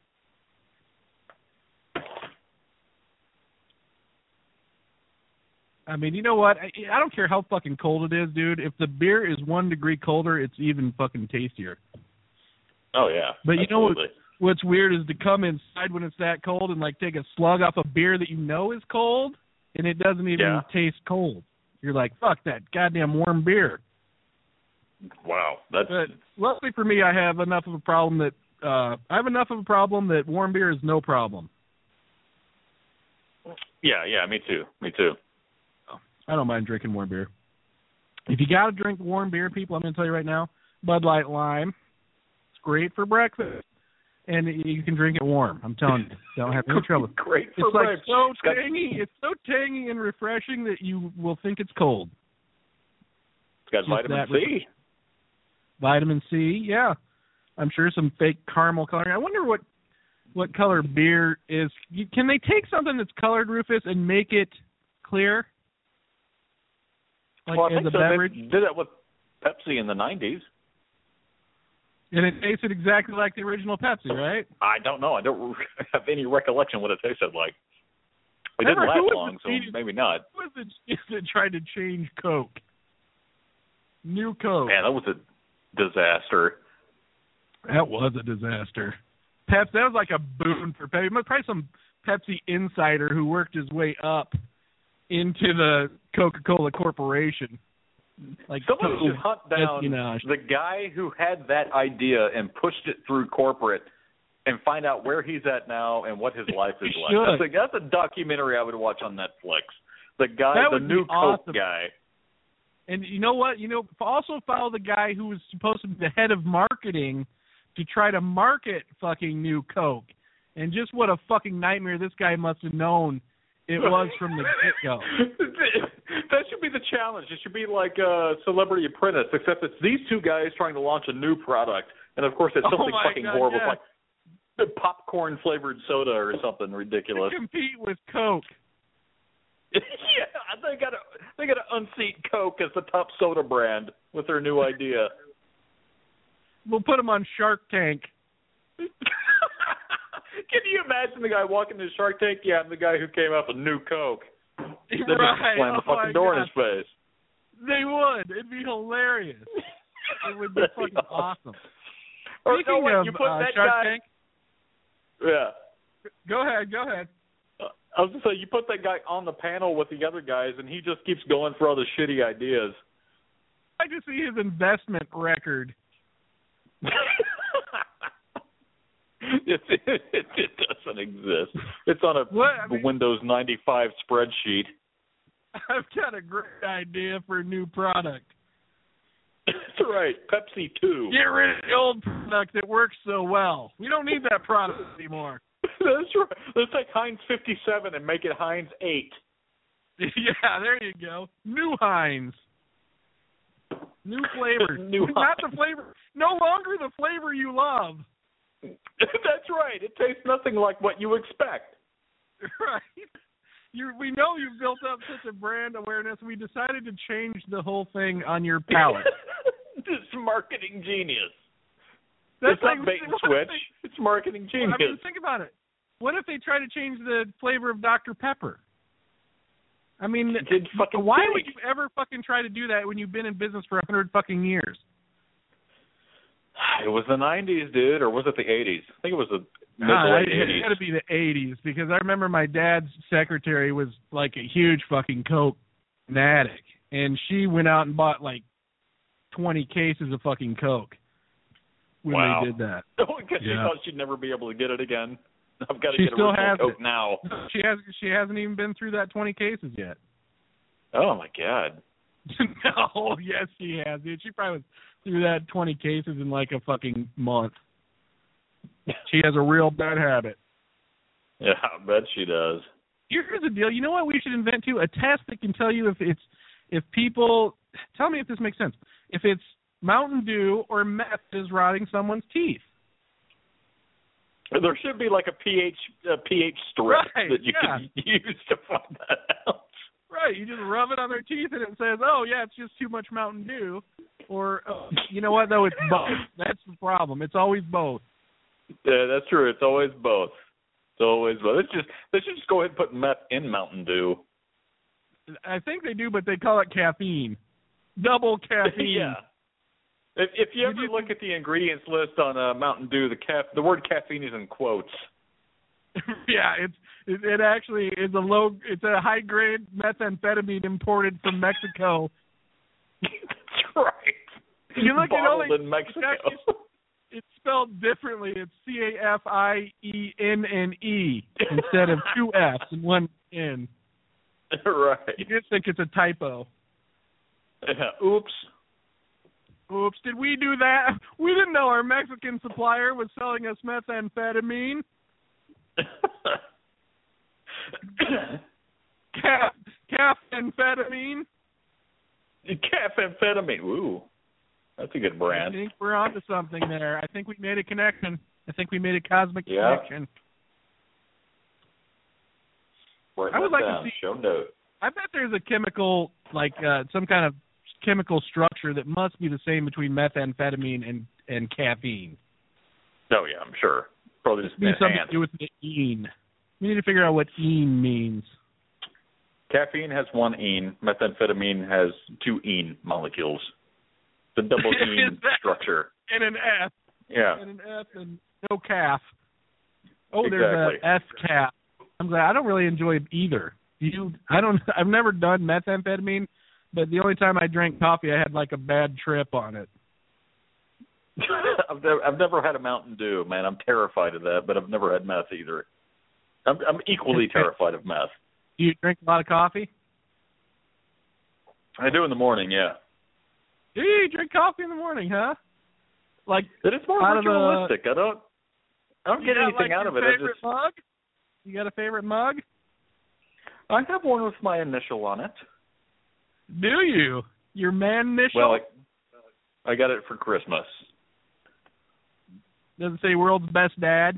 Speaker 3: I mean, you know what? I, I don't care how fucking cold it is, dude. If the beer is one degree colder, it's even fucking tastier.
Speaker 4: Oh, yeah.
Speaker 3: But you
Speaker 4: absolutely.
Speaker 3: know what, what's weird is to come inside when it's that cold and, like, take a slug off a beer that you know is cold, and it doesn't even
Speaker 4: Yeah.
Speaker 3: taste cold. You're like, fuck that goddamn warm beer.
Speaker 4: Wow. That's
Speaker 3: But luckily for me, I have enough of a problem that uh, I have enough of a problem that warm beer is no problem.
Speaker 4: Yeah, yeah, me too. Me too.
Speaker 3: I don't mind drinking warm beer. If you got to drink warm beer, people, I'm going to tell you right now, Bud Light Lime. It's great for breakfast, and you can drink it warm. I'm telling you, don't have any trouble.
Speaker 4: Great for
Speaker 3: It's like
Speaker 4: breakfast.
Speaker 3: so
Speaker 4: It's got-
Speaker 3: tangy. It's so tangy and refreshing that you will think it's cold.
Speaker 4: It's got
Speaker 3: Just
Speaker 4: vitamin
Speaker 3: that
Speaker 4: C.
Speaker 3: Vitamin C, yeah. I'm sure some fake caramel coloring. I wonder what what color beer is. You, can they take something that's colored, Rufus, and make it clear? Like
Speaker 4: well, I
Speaker 3: as
Speaker 4: think
Speaker 3: a
Speaker 4: so.
Speaker 3: beverage?
Speaker 4: They did that with Pepsi in the nineties.
Speaker 3: And it tasted exactly like the original Pepsi, right?
Speaker 4: I don't know. I don't have any recollection what it tasted like. It
Speaker 3: Remember,
Speaker 4: didn't
Speaker 3: who
Speaker 4: last
Speaker 3: was
Speaker 4: long,
Speaker 3: the
Speaker 4: so
Speaker 3: genius-
Speaker 4: maybe not.
Speaker 3: Who was the genius that tried to change Coke? New Coke.
Speaker 4: Man, that was a disaster.
Speaker 3: That was a disaster. Pepsi, that was like a boon for Pepsi. Probably some Pepsi insider who worked his way up into the Coca-Cola Corporation. Like
Speaker 4: Someone
Speaker 3: total
Speaker 4: should hunt down
Speaker 3: espionage.
Speaker 4: the guy who had that idea and pushed it through corporate and find out where he's at now and what his life is
Speaker 3: You
Speaker 4: like.
Speaker 3: should.
Speaker 4: That's a, that's a documentary I would watch on Netflix. The guy,
Speaker 3: That
Speaker 4: the
Speaker 3: would be
Speaker 4: new
Speaker 3: awesome.
Speaker 4: Coke guy.
Speaker 3: And you know what? You know, also follow the guy who was supposed to be the head of marketing to try to market fucking New Coke. And just what a fucking nightmare this guy must have known it was from the get-go.
Speaker 4: That should be the challenge. It should be like a Celebrity Apprentice, except it's these two guys trying to launch a new product. And, of course, it's
Speaker 3: Oh
Speaker 4: something
Speaker 3: my
Speaker 4: fucking
Speaker 3: God,
Speaker 4: horrible,
Speaker 3: yeah.
Speaker 4: like the popcorn-flavored soda or something ridiculous.
Speaker 3: To compete with Coke.
Speaker 4: Yeah, they got to they got to unseat Coke as the top soda brand with their new idea.
Speaker 3: We'll put him on Shark Tank.
Speaker 4: Can you imagine the guy walking into Shark Tank? Yeah, I'm the guy who came up with new Coke. Then just
Speaker 3: Right.
Speaker 4: slam the
Speaker 3: Oh
Speaker 4: fucking
Speaker 3: my
Speaker 4: door
Speaker 3: God.
Speaker 4: in his face.
Speaker 3: They would. It'd be hilarious. It would be
Speaker 4: That'd be
Speaker 3: fucking awesome.
Speaker 4: Or
Speaker 3: Speaking
Speaker 4: no, wait,
Speaker 3: of
Speaker 4: you put
Speaker 3: uh,
Speaker 4: that
Speaker 3: Shark
Speaker 4: guy.
Speaker 3: Tank,
Speaker 4: Yeah.
Speaker 3: go ahead, go ahead.
Speaker 4: Uh, I was gonna say you put that guy on the panel with the other guys, and he just keeps going for all the shitty ideas.
Speaker 3: I just see his investment record.
Speaker 4: it, it, it, it doesn't exist. It's on a
Speaker 3: What? I mean-
Speaker 4: Windows ninety-five spreadsheet.
Speaker 3: I've got a great idea for a new product.
Speaker 4: That's right, Pepsi two.
Speaker 3: Get rid of the old product that works so well. We don't need that product anymore.
Speaker 4: That's right. Let's take Heinz fifty-seven and make it Heinz eight.
Speaker 3: Yeah, there you go. New Heinz. New flavor.
Speaker 4: New
Speaker 3: Not
Speaker 4: Heinz.
Speaker 3: the flavor. No longer the flavor you love.
Speaker 4: That's right. It tastes nothing like what you expect.
Speaker 3: Right. You, we know you've built up such a brand awareness. We decided to change the whole thing on your palate.
Speaker 4: This marketing genius.
Speaker 3: That's
Speaker 4: it's not
Speaker 3: like,
Speaker 4: bait and switch.
Speaker 3: They,
Speaker 4: it's marketing genius.
Speaker 3: I mean, think about it. What if they try to change the flavor of Doctor Pepper? I mean,
Speaker 4: Did fucking
Speaker 3: why
Speaker 4: silly.
Speaker 3: would you ever fucking try to do that when you've been in business for a hundred fucking years?
Speaker 4: It was the nineties, dude, or was it the eighties? I think it was the mid
Speaker 3: Nah,
Speaker 4: to late
Speaker 3: it
Speaker 4: eighties.
Speaker 3: had to be the eighties because I remember my dad's secretary was like a huge fucking Coke fanatic, and she went out and bought like twenty cases of fucking Coke when
Speaker 4: Wow.
Speaker 3: they did that.
Speaker 4: Oh, because she
Speaker 3: Yeah.
Speaker 4: thought she'd never be able to get it again. I've got to
Speaker 3: She
Speaker 4: get a
Speaker 3: still
Speaker 4: original
Speaker 3: has
Speaker 4: Coke
Speaker 3: it.
Speaker 4: now.
Speaker 3: She has she hasn't even been through that twenty cases yet.
Speaker 4: Oh my god.
Speaker 3: No, yes she has, dude. She probably was through that twenty cases in like a fucking month. She has a real bad habit.
Speaker 4: Yeah, I bet she does.
Speaker 3: Here's the deal. You know what we should invent too? A test that can tell you if it's if people tell me if this makes sense. If it's Mountain Dew or meth is rotting someone's teeth.
Speaker 4: There should be like a pH a pH strip
Speaker 3: Right,
Speaker 4: that you
Speaker 3: yeah.
Speaker 4: can use to find that out.
Speaker 3: Right, you just rub it on their teeth and it says, "Oh yeah, it's just too much Mountain Dew." Or uh, you know what though? It's both. That's the problem. It's always both.
Speaker 4: Yeah, that's true. It's always both. It's always both. Let's just let's just go ahead and put meth in Mountain Dew.
Speaker 3: I think they do, but they call it caffeine. Double caffeine.
Speaker 4: Yeah. If, if you
Speaker 3: You
Speaker 4: ever
Speaker 3: do-
Speaker 4: look at the ingredients list on uh, Mountain Dew, the caf- the word caffeine is in quotes.
Speaker 3: Yeah, it's it, it actually is a low. It's a high grade methamphetamine imported from Mexico.
Speaker 4: That's right.
Speaker 3: You look at
Speaker 4: Bottled
Speaker 3: only
Speaker 4: in Mexico.
Speaker 3: It's, actually, it's spelled differently. It's C A F I E N N E instead of two F's and one N.
Speaker 4: Right.
Speaker 3: You just think it's a typo.
Speaker 4: Yeah. Oops.
Speaker 3: Oops, did we do that? We didn't know our Mexican supplier was selling us methamphetamine. Calf, calf amphetamine.
Speaker 4: Caffeine. Ooh, that's a good
Speaker 3: I
Speaker 4: brand.
Speaker 3: think we're onto something there. I think we made a connection. I think we made a cosmic
Speaker 4: Yeah.
Speaker 3: connection.
Speaker 4: Write
Speaker 3: I would
Speaker 4: that
Speaker 3: like to
Speaker 4: down.
Speaker 3: see-
Speaker 4: Show note.
Speaker 3: I bet there's a chemical, like uh, some kind of chemical structure that must be the same between methamphetamine and, and caffeine.
Speaker 4: Oh yeah, I'm sure. Probably just
Speaker 3: It needs something
Speaker 4: enhanced.
Speaker 3: to do with the ene. We need to figure out what ene means.
Speaker 4: Caffeine has one ene. Methamphetamine has two ene molecules. The double ene
Speaker 3: Is that-
Speaker 4: structure.
Speaker 3: And an F.
Speaker 4: Yeah.
Speaker 3: And an F and no calf. Oh, there's
Speaker 4: Exactly.
Speaker 3: a S calf. I'm glad. I don't really enjoy either. You, I don't. I've never done methamphetamine, but the only time I drank coffee, I had like a bad trip on it.
Speaker 4: I've never, I've never had a Mountain Dew, man. I'm terrified of that, but I've never had meth either. I'm, I'm equally terrified of meth.
Speaker 3: Do you drink a lot of coffee?
Speaker 4: I do in the morning, yeah.
Speaker 3: Do you drink coffee in the morning, huh? Like
Speaker 4: But it's more
Speaker 3: out of the-
Speaker 4: ritualistic. I don't, I don't
Speaker 3: you
Speaker 4: get
Speaker 3: got,
Speaker 4: anything
Speaker 3: like,
Speaker 4: out of
Speaker 3: your
Speaker 4: it. I
Speaker 3: favorite
Speaker 4: just,
Speaker 3: mug? You got a favorite mug?
Speaker 4: I have one with my initial on it.
Speaker 3: Do you? Your man initial?
Speaker 4: Well, I, I got it for Christmas.
Speaker 3: Does it say world's best dad?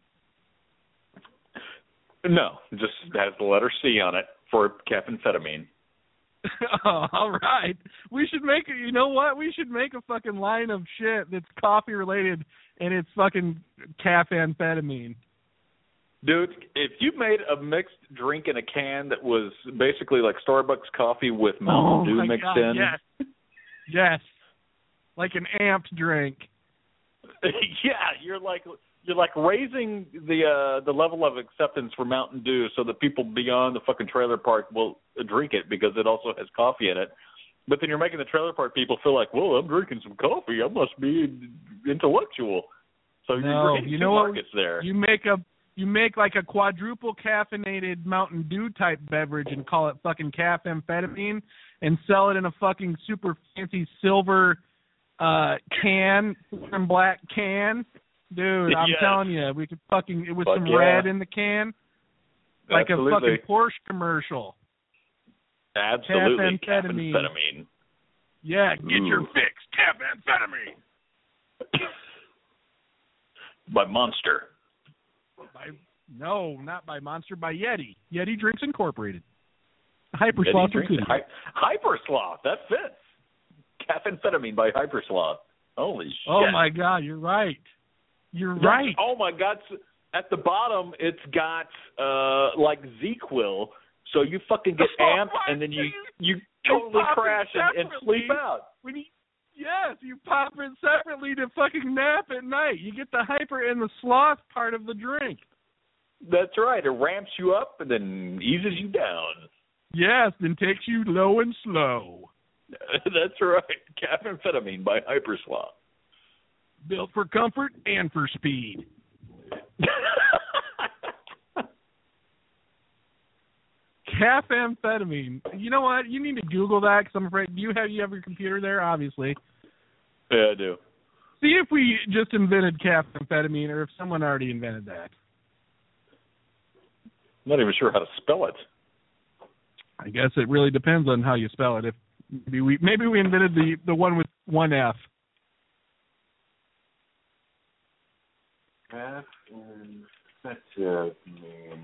Speaker 4: No, it just has the letter C on it for caffeine.
Speaker 3: Oh, all right. We should make it. You know what? We should make a fucking line of shit that's coffee related, and it's fucking caffeine.
Speaker 4: Dude, if you made a mixed drink in a can that was basically like Starbucks coffee with Mountain
Speaker 3: Oh
Speaker 4: Dew
Speaker 3: my
Speaker 4: mixed
Speaker 3: God,
Speaker 4: in,
Speaker 3: yes, yes, like an amped drink.
Speaker 4: yeah, you're like you're like raising the uh, the level of acceptance for Mountain Dew so that people beyond the fucking trailer park will drink it because it also has coffee in it. But then you're making the trailer park people feel like, well, I'm drinking some coffee, I must be intellectual. So
Speaker 3: No,
Speaker 4: you're getting
Speaker 3: you
Speaker 4: two
Speaker 3: know what?
Speaker 4: markets there.
Speaker 3: You make a you make like a quadruple caffeinated Mountain Dew type beverage and call it fucking caffeine and sell it in a fucking super fancy silver uh can, and black can. Dude, I'm
Speaker 4: Yes.
Speaker 3: telling you, we could fucking with
Speaker 4: Fuck
Speaker 3: some
Speaker 4: yeah.
Speaker 3: red in the can, like
Speaker 4: Absolutely.
Speaker 3: a fucking Porsche commercial.
Speaker 4: Absolutely,
Speaker 3: Caffeine.
Speaker 4: caffeine.
Speaker 3: Yeah, get
Speaker 8: Ooh.
Speaker 3: your fix. Caffeine.
Speaker 8: By Monster.
Speaker 3: By, no, not by Monster, by Yeti. Yeti Drinks Incorporated. Hyper
Speaker 8: Yeti
Speaker 3: Sloth
Speaker 8: drinks-
Speaker 3: included.
Speaker 8: Hy- Hyper Sloth, that fits. Caffeine by Hyper Sloth. Holy shit.
Speaker 3: Oh, my God, you're right. You're
Speaker 8: That's-
Speaker 3: right.
Speaker 8: Oh, my God. At the bottom, it's got, uh, like, Z-Quil, so you fucking get
Speaker 3: Oh,
Speaker 8: amped,
Speaker 3: my
Speaker 8: and then you,
Speaker 3: God.
Speaker 8: you totally
Speaker 3: pop it
Speaker 8: crash and, and
Speaker 3: separately.
Speaker 8: sleep out.
Speaker 3: When you, yes, you pop it separately to fucking nap at night. You get the hyper and the sloth part of the drink.
Speaker 8: That's right. It ramps you up and then eases you down.
Speaker 3: Yes, then takes you low and slow.
Speaker 8: That's right. Caffeine by Hyper Sloth.
Speaker 3: Built for comfort and for speed. Caffeine. You know what? You need to Google that because I'm afraid. Do you have you have your computer there? Obviously.
Speaker 8: Yeah, I do.
Speaker 3: See if we just invented caffeine, or if someone already invented that.
Speaker 8: I'm not even sure how to spell it.
Speaker 3: I guess it really depends on how you spell it. If maybe we maybe we invented the, the one with one F.
Speaker 8: Caffeine.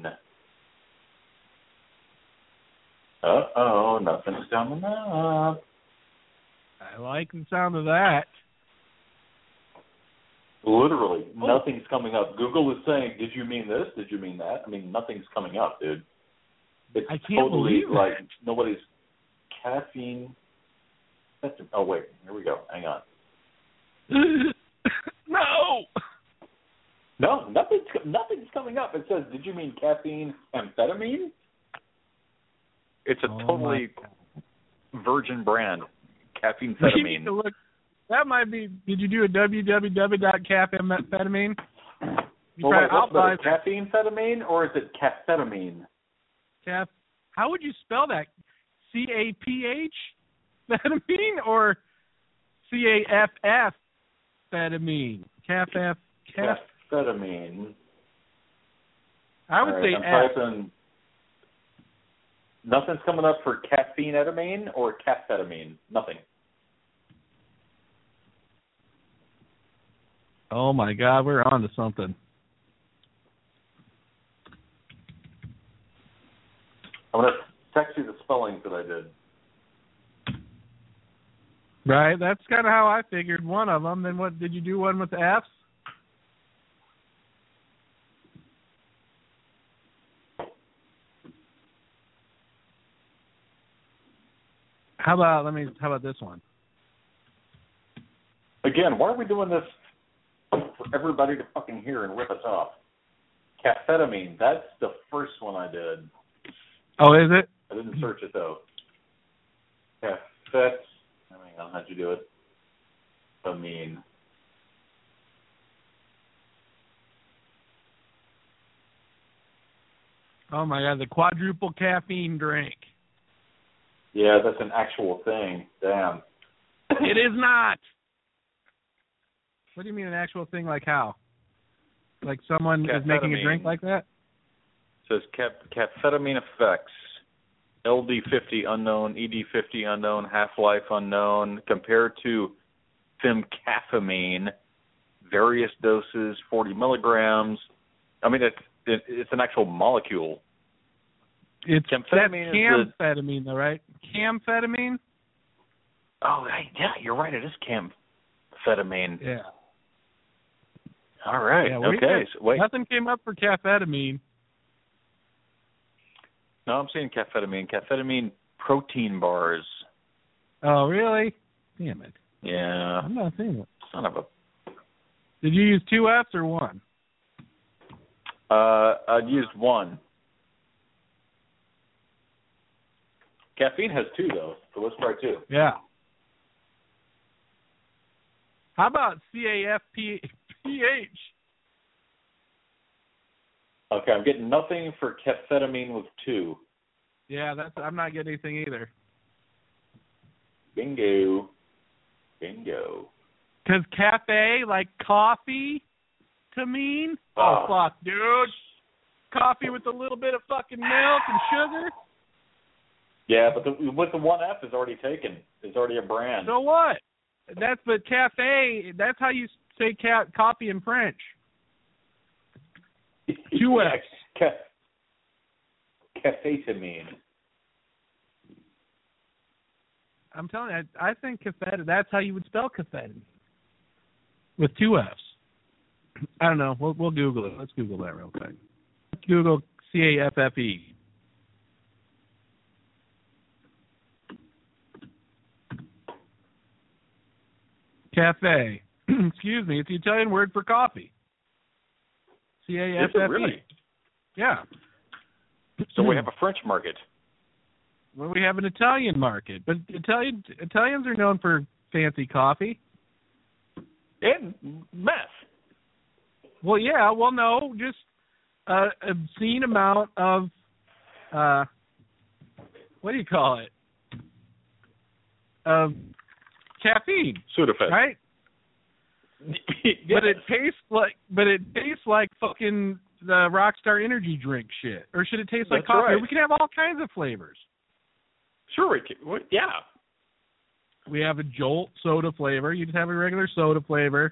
Speaker 8: Uh-oh, nothing's coming up.
Speaker 3: I like the sound of that.
Speaker 8: Literally,
Speaker 3: Oh.
Speaker 8: nothing's coming up. Google is saying, did you mean this? Did you mean that? I mean, nothing's coming up, dude. It's
Speaker 3: I can't
Speaker 8: totally
Speaker 3: believe
Speaker 8: like
Speaker 3: that.
Speaker 8: nobody's caffeine. Oh, wait, here we go. Hang on.
Speaker 3: No!
Speaker 8: No, nothing's, nothing's coming up. It says, did you mean caffeine amphetamine? It's a
Speaker 3: Oh,
Speaker 8: totally
Speaker 3: my
Speaker 8: virgin brand. Caffeine
Speaker 3: You need
Speaker 8: amphetamine.
Speaker 3: to look. That might be. Did you do a w w w dot caffeine?
Speaker 8: Well, wait, what's better, caffeine amphetamine or is it caffetamine?
Speaker 3: Caff. How would you spell that? C A P H amphetamine or C A F F amphetamine? Caff F. Caff.
Speaker 8: Caffetamine.
Speaker 3: I would
Speaker 8: All
Speaker 3: say
Speaker 8: right, I'm
Speaker 3: F.
Speaker 8: typing. Nothing's coming up for caffeine etamine or caffetamine. Nothing.
Speaker 3: Oh my God, we're on to something.
Speaker 8: I'm gonna text you the spellings that I did.
Speaker 3: Right, that's kind of how I figured one of them. Then what? Did you do one with the F's? How about let me? How about this one?
Speaker 8: Again, why are we doing this for everybody to fucking hear and rip us off? Caffetamine. That's the first one I did.
Speaker 3: Oh, is it?
Speaker 8: I didn't search it though. Caffet. Hang on, how'd you do it? Amine.
Speaker 3: Oh my God, the quadruple caffeine drink.
Speaker 8: Yeah, that's an actual thing. Damn.
Speaker 3: It is not. What do you mean an actual thing? Like how? Like someone is making a drink like that?
Speaker 8: It says cap- caffetamine effects. L D fifty unknown, E D fifty unknown, half-life unknown, compared to phencaffamine, various doses, forty milligrams. I mean, it's it, it's an actual molecule.
Speaker 3: It's that's
Speaker 8: Camphetamine is the-
Speaker 3: camphetamine, though, right? Camphetamine?
Speaker 8: Oh, hey, yeah, you're right. It is camphetamine.
Speaker 3: Yeah.
Speaker 8: All right.
Speaker 3: Yeah, we
Speaker 8: okay.
Speaker 3: did-
Speaker 8: So, wait.
Speaker 3: Nothing came up for caffetamine.
Speaker 8: No, I'm seeing caffetamine. Caffetamine protein bars.
Speaker 3: Oh, really? Damn it.
Speaker 8: Yeah.
Speaker 3: I'm not seeing it.
Speaker 8: Son of a.
Speaker 3: Did you use two F's or one?
Speaker 8: Uh, I'd used one. Caffeine has two, though, so let's try two.
Speaker 3: Yeah. How about C A F P H?
Speaker 8: Okay, I'm getting nothing for caffetamine with two.
Speaker 3: Yeah, that's. I'm not getting anything either.
Speaker 8: Bingo. Bingo.
Speaker 3: Because cafe, like coffee, to mean? Oh,
Speaker 8: Oh.
Speaker 3: fuck, dude. Coffee with a little bit of fucking milk and sugar?
Speaker 8: Yeah, but the, with the one F is already taken. It's already a brand.
Speaker 3: So what? That's but cafe. That's how you say ca- coffee in French. Two F's.
Speaker 8: Ca- Cafetamine.
Speaker 3: I'm telling you, I, I think caffeine. That's how you would spell caffeine. With two F's. I don't know. We'll we'll Google it. Let's Google that real quick. Let's Google C A F F E. Cafe. Excuse me. It's the Italian word for coffee. C A F F E.
Speaker 8: Is it really?
Speaker 3: Yeah.
Speaker 8: So we have a French market.
Speaker 3: Well, we have an Italian market, but Italian Italians are known for fancy coffee.
Speaker 8: And meth.
Speaker 3: Well, yeah. Well, no, just an obscene amount of, uh, what do you call it? Of caffeine.
Speaker 8: Sudafed.
Speaker 3: Right?
Speaker 8: Yes.
Speaker 3: But it tastes like, but it tastes like fucking the Rockstar Energy drink shit. Or should it taste like
Speaker 8: That's
Speaker 3: coffee?
Speaker 8: right.
Speaker 3: We can have all kinds of flavors.
Speaker 8: Sure, we can. What? Yeah.
Speaker 3: We have a Jolt soda flavor. You just have a regular soda flavor.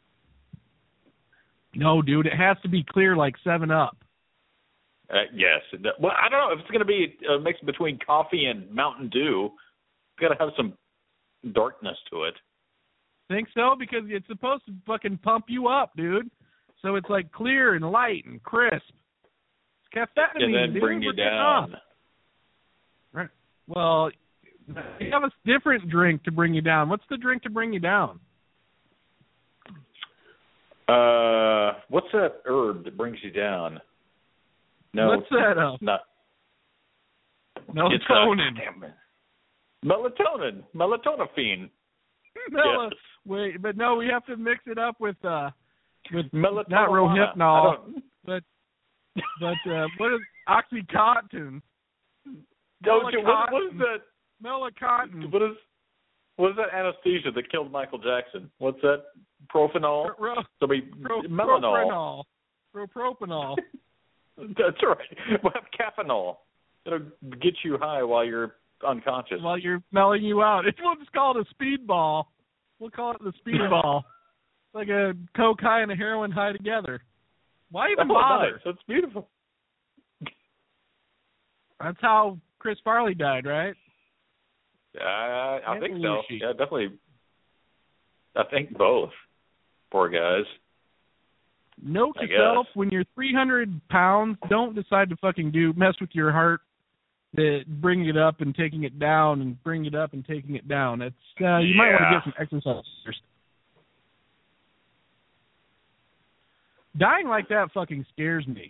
Speaker 3: No, dude, it has to be clear like seven up.
Speaker 8: Uh, yes. It does. Well, I don't know if it's going to be a mix between coffee and Mountain Dew. It's got to have some darkness to it.
Speaker 3: Think so? Because it's supposed to fucking pump you up, dude. So it's like clear and light and crisp. It's caffeine,
Speaker 8: And then
Speaker 3: dude.
Speaker 8: bring you
Speaker 3: We're getting
Speaker 8: down.
Speaker 3: up. Right. Well, you have a different drink to bring you down. What's the drink to bring you down?
Speaker 8: Uh, what's that herb that brings you down? No,
Speaker 3: What's that? Uh,
Speaker 8: not.
Speaker 3: melatonin.
Speaker 8: It's, uh, damn it. Melatonin. Melatonin.
Speaker 3: Mel-
Speaker 8: Yes.
Speaker 3: Wait, but no, we have to mix it up with uh, with
Speaker 8: Melatonin.
Speaker 3: not Rohypnol,
Speaker 8: I don't-
Speaker 3: but but uh, what is OxyContin?
Speaker 8: Don't you, what, what is that?
Speaker 3: Melatonin.
Speaker 8: What is what is that anesthesia that killed Michael Jackson? What's that? Propanol.
Speaker 3: Ro-
Speaker 8: So we
Speaker 3: Pro-
Speaker 8: melanol.
Speaker 3: Propanol. Propanol.
Speaker 8: That's right. We'll have caffeinol. It'll get you high while you're unconscious.
Speaker 3: While you're melting you out. It, we'll just call it a speedball. We'll call it the speedball. Like a coke high and a heroin high together. Why even
Speaker 8: oh,
Speaker 3: bother?
Speaker 8: nice. That's beautiful.
Speaker 3: That's how Chris Farley died, right?
Speaker 8: Uh, I
Speaker 3: And
Speaker 8: think so.
Speaker 3: Belushi.
Speaker 8: Yeah, definitely. I think both. Poor guys.
Speaker 3: Note
Speaker 8: I
Speaker 3: yourself,
Speaker 8: guess.
Speaker 3: when you're three hundred pounds, don't decide to fucking do mess with your heart, that bring it up and taking it down and bring it up and taking it down. It's uh, you might want to
Speaker 8: Yeah.
Speaker 3: get some exercise first. Dying like that fucking scares me.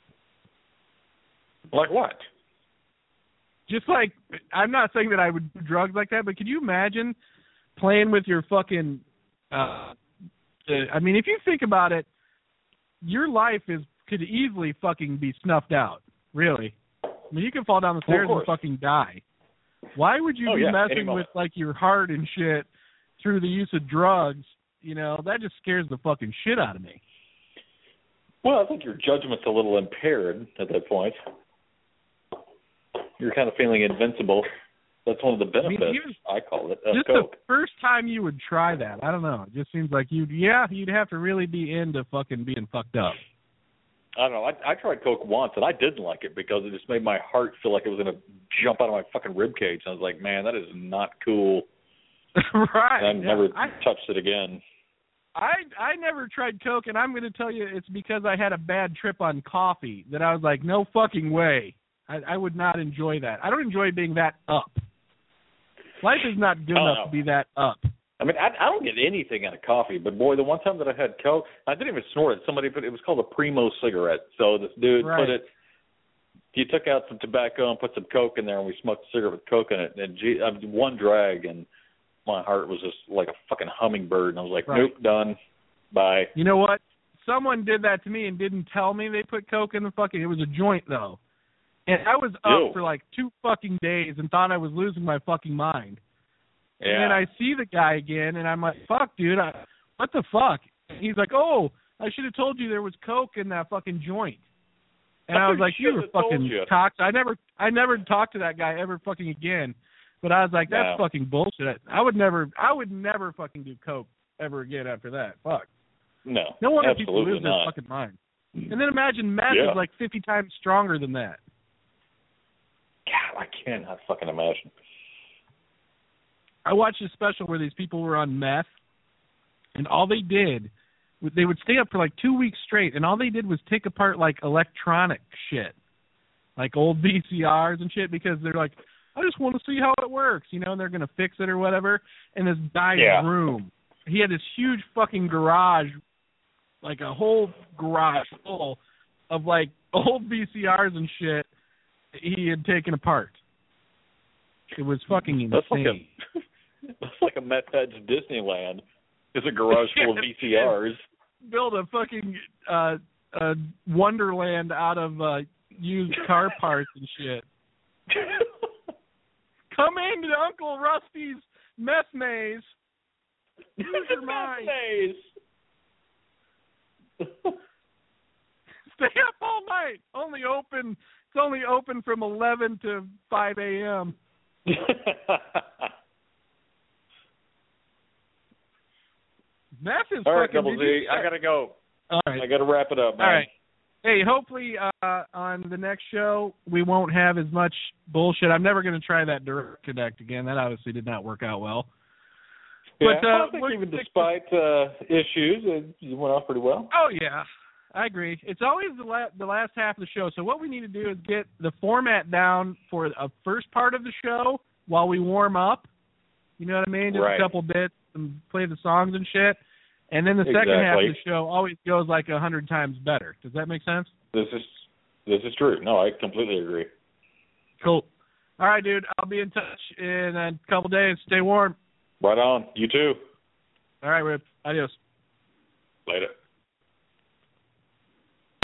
Speaker 8: Like what?
Speaker 3: Just like, I'm not saying that I would do drugs like that, but could you imagine playing with your fucking, uh, uh, I mean, if you think about it, your life is could easily fucking be snuffed out, really. I mean, you can fall down the
Speaker 8: Well, of
Speaker 3: stairs and
Speaker 8: course.
Speaker 3: fucking die. Why would you
Speaker 8: Oh,
Speaker 3: be
Speaker 8: yeah, any
Speaker 3: messing
Speaker 8: moment.
Speaker 3: with, like, your heart and shit through the use of drugs? You know, that just scares the fucking shit out of me.
Speaker 8: Well, I think your judgment's a little impaired at that point. You're kind of feeling invincible. That's one of the benefits,
Speaker 3: I mean, even-
Speaker 8: I call it, of
Speaker 3: Just
Speaker 8: Coke.
Speaker 3: the first time you would try that, I don't know. It just seems like you'd, yeah, you'd have to really be into fucking being fucked up.
Speaker 8: I don't know. I, I tried Coke once, and I didn't like it because it just made my heart feel like it was going to jump out of my fucking rib cage. I was like, man, that is not cool.
Speaker 3: Right.
Speaker 8: And I've
Speaker 3: yeah.
Speaker 8: never
Speaker 3: I,
Speaker 8: touched it again.
Speaker 3: I I never tried Coke, and I'm going to tell you it's because I had a bad trip on coffee that I was like, no fucking way. I, I would not enjoy that. I don't enjoy being that up. Life is not good
Speaker 8: Oh,
Speaker 3: enough
Speaker 8: no.
Speaker 3: to be that up.
Speaker 8: I mean, I, I don't get anything out of coffee, but boy, the one time that I had Coke, I didn't even snort it. Somebody put it was called a Primo cigarette. So this dude
Speaker 3: Right.
Speaker 8: put it. He took out some tobacco and put some Coke in there, and we smoked a cigarette with Coke in it. And gee, I mean, one drag, and my heart was just like a fucking hummingbird. And I was like,
Speaker 3: Right.
Speaker 8: nope, done, bye.
Speaker 3: You know what? Someone did that to me and didn't tell me they put Coke in the fucking. It was a joint though, and I was up
Speaker 8: Ew.
Speaker 3: for like two fucking days and thought I was losing my fucking mind.
Speaker 8: Yeah.
Speaker 3: And then I see the guy again, and I'm like, fuck, dude, I, what the fuck? And he's like, oh, I should have told you there was Coke in that fucking joint. And I was like, you were fucking
Speaker 8: you.
Speaker 3: toxic. I never, I never talked to that guy ever fucking again. But I was like, that's
Speaker 8: no.
Speaker 3: fucking bullshit. I would never, I would never fucking do coke ever again after that. Fuck.
Speaker 8: No.
Speaker 3: No wonder
Speaker 8: absolutely
Speaker 3: people lose
Speaker 8: not.
Speaker 3: their fucking mind. And then imagine meth
Speaker 8: yeah.
Speaker 3: is like fifty times stronger than that.
Speaker 8: God, I cannot fucking imagine.
Speaker 3: I watched a special where these people were on meth, and all they did, they would stay up for like two weeks straight, and all they did was take apart like electronic shit, like old V C Rs and shit, because they're like, I just want to see how it works, you know, and they're going to fix it or whatever. And this guy's
Speaker 8: yeah.
Speaker 3: room, he had this huge fucking garage, like a whole garage full of like old V C Rs and shit he had taken apart. It was fucking insane.
Speaker 8: That's like a, that's like a meth head's Disneyland. It's a garage full of V C Rs.
Speaker 3: Build a fucking uh, a wonderland out of uh, used car parts and shit. Come into Uncle Rusty's meth maze. Use your mind.
Speaker 8: Maze.
Speaker 3: Stay up all night. Only open. It's only open from eleven to five a.m. Meth is
Speaker 8: all right,
Speaker 3: fucking.
Speaker 8: Double Z. I gotta go.
Speaker 3: All right.
Speaker 8: I gotta wrap it up, man.
Speaker 3: All right. Hey, hopefully uh, on the next show we won't have as much bullshit. I'm never going to try that direct connect again. That obviously did not work out well.
Speaker 8: Yeah,
Speaker 3: but, uh,
Speaker 8: I think even despite uh, issues, it, it went off pretty well.
Speaker 3: Oh, yeah. I agree. It's always the, la- the last half of the show. So what we need to do is get the format down for a first part of the show while we warm up. You know what I mean? Just
Speaker 8: right.
Speaker 3: a couple bits and play the songs and shit. And then the
Speaker 8: exactly.
Speaker 3: second half of the show always goes like a hundred times better. Does that make sense?
Speaker 8: This is this is true. No, I completely agree.
Speaker 3: Cool. All right, dude. I'll be in touch in a couple days. Stay warm.
Speaker 8: Right on. You too.
Speaker 3: All right, Rip. Adios.
Speaker 8: Later.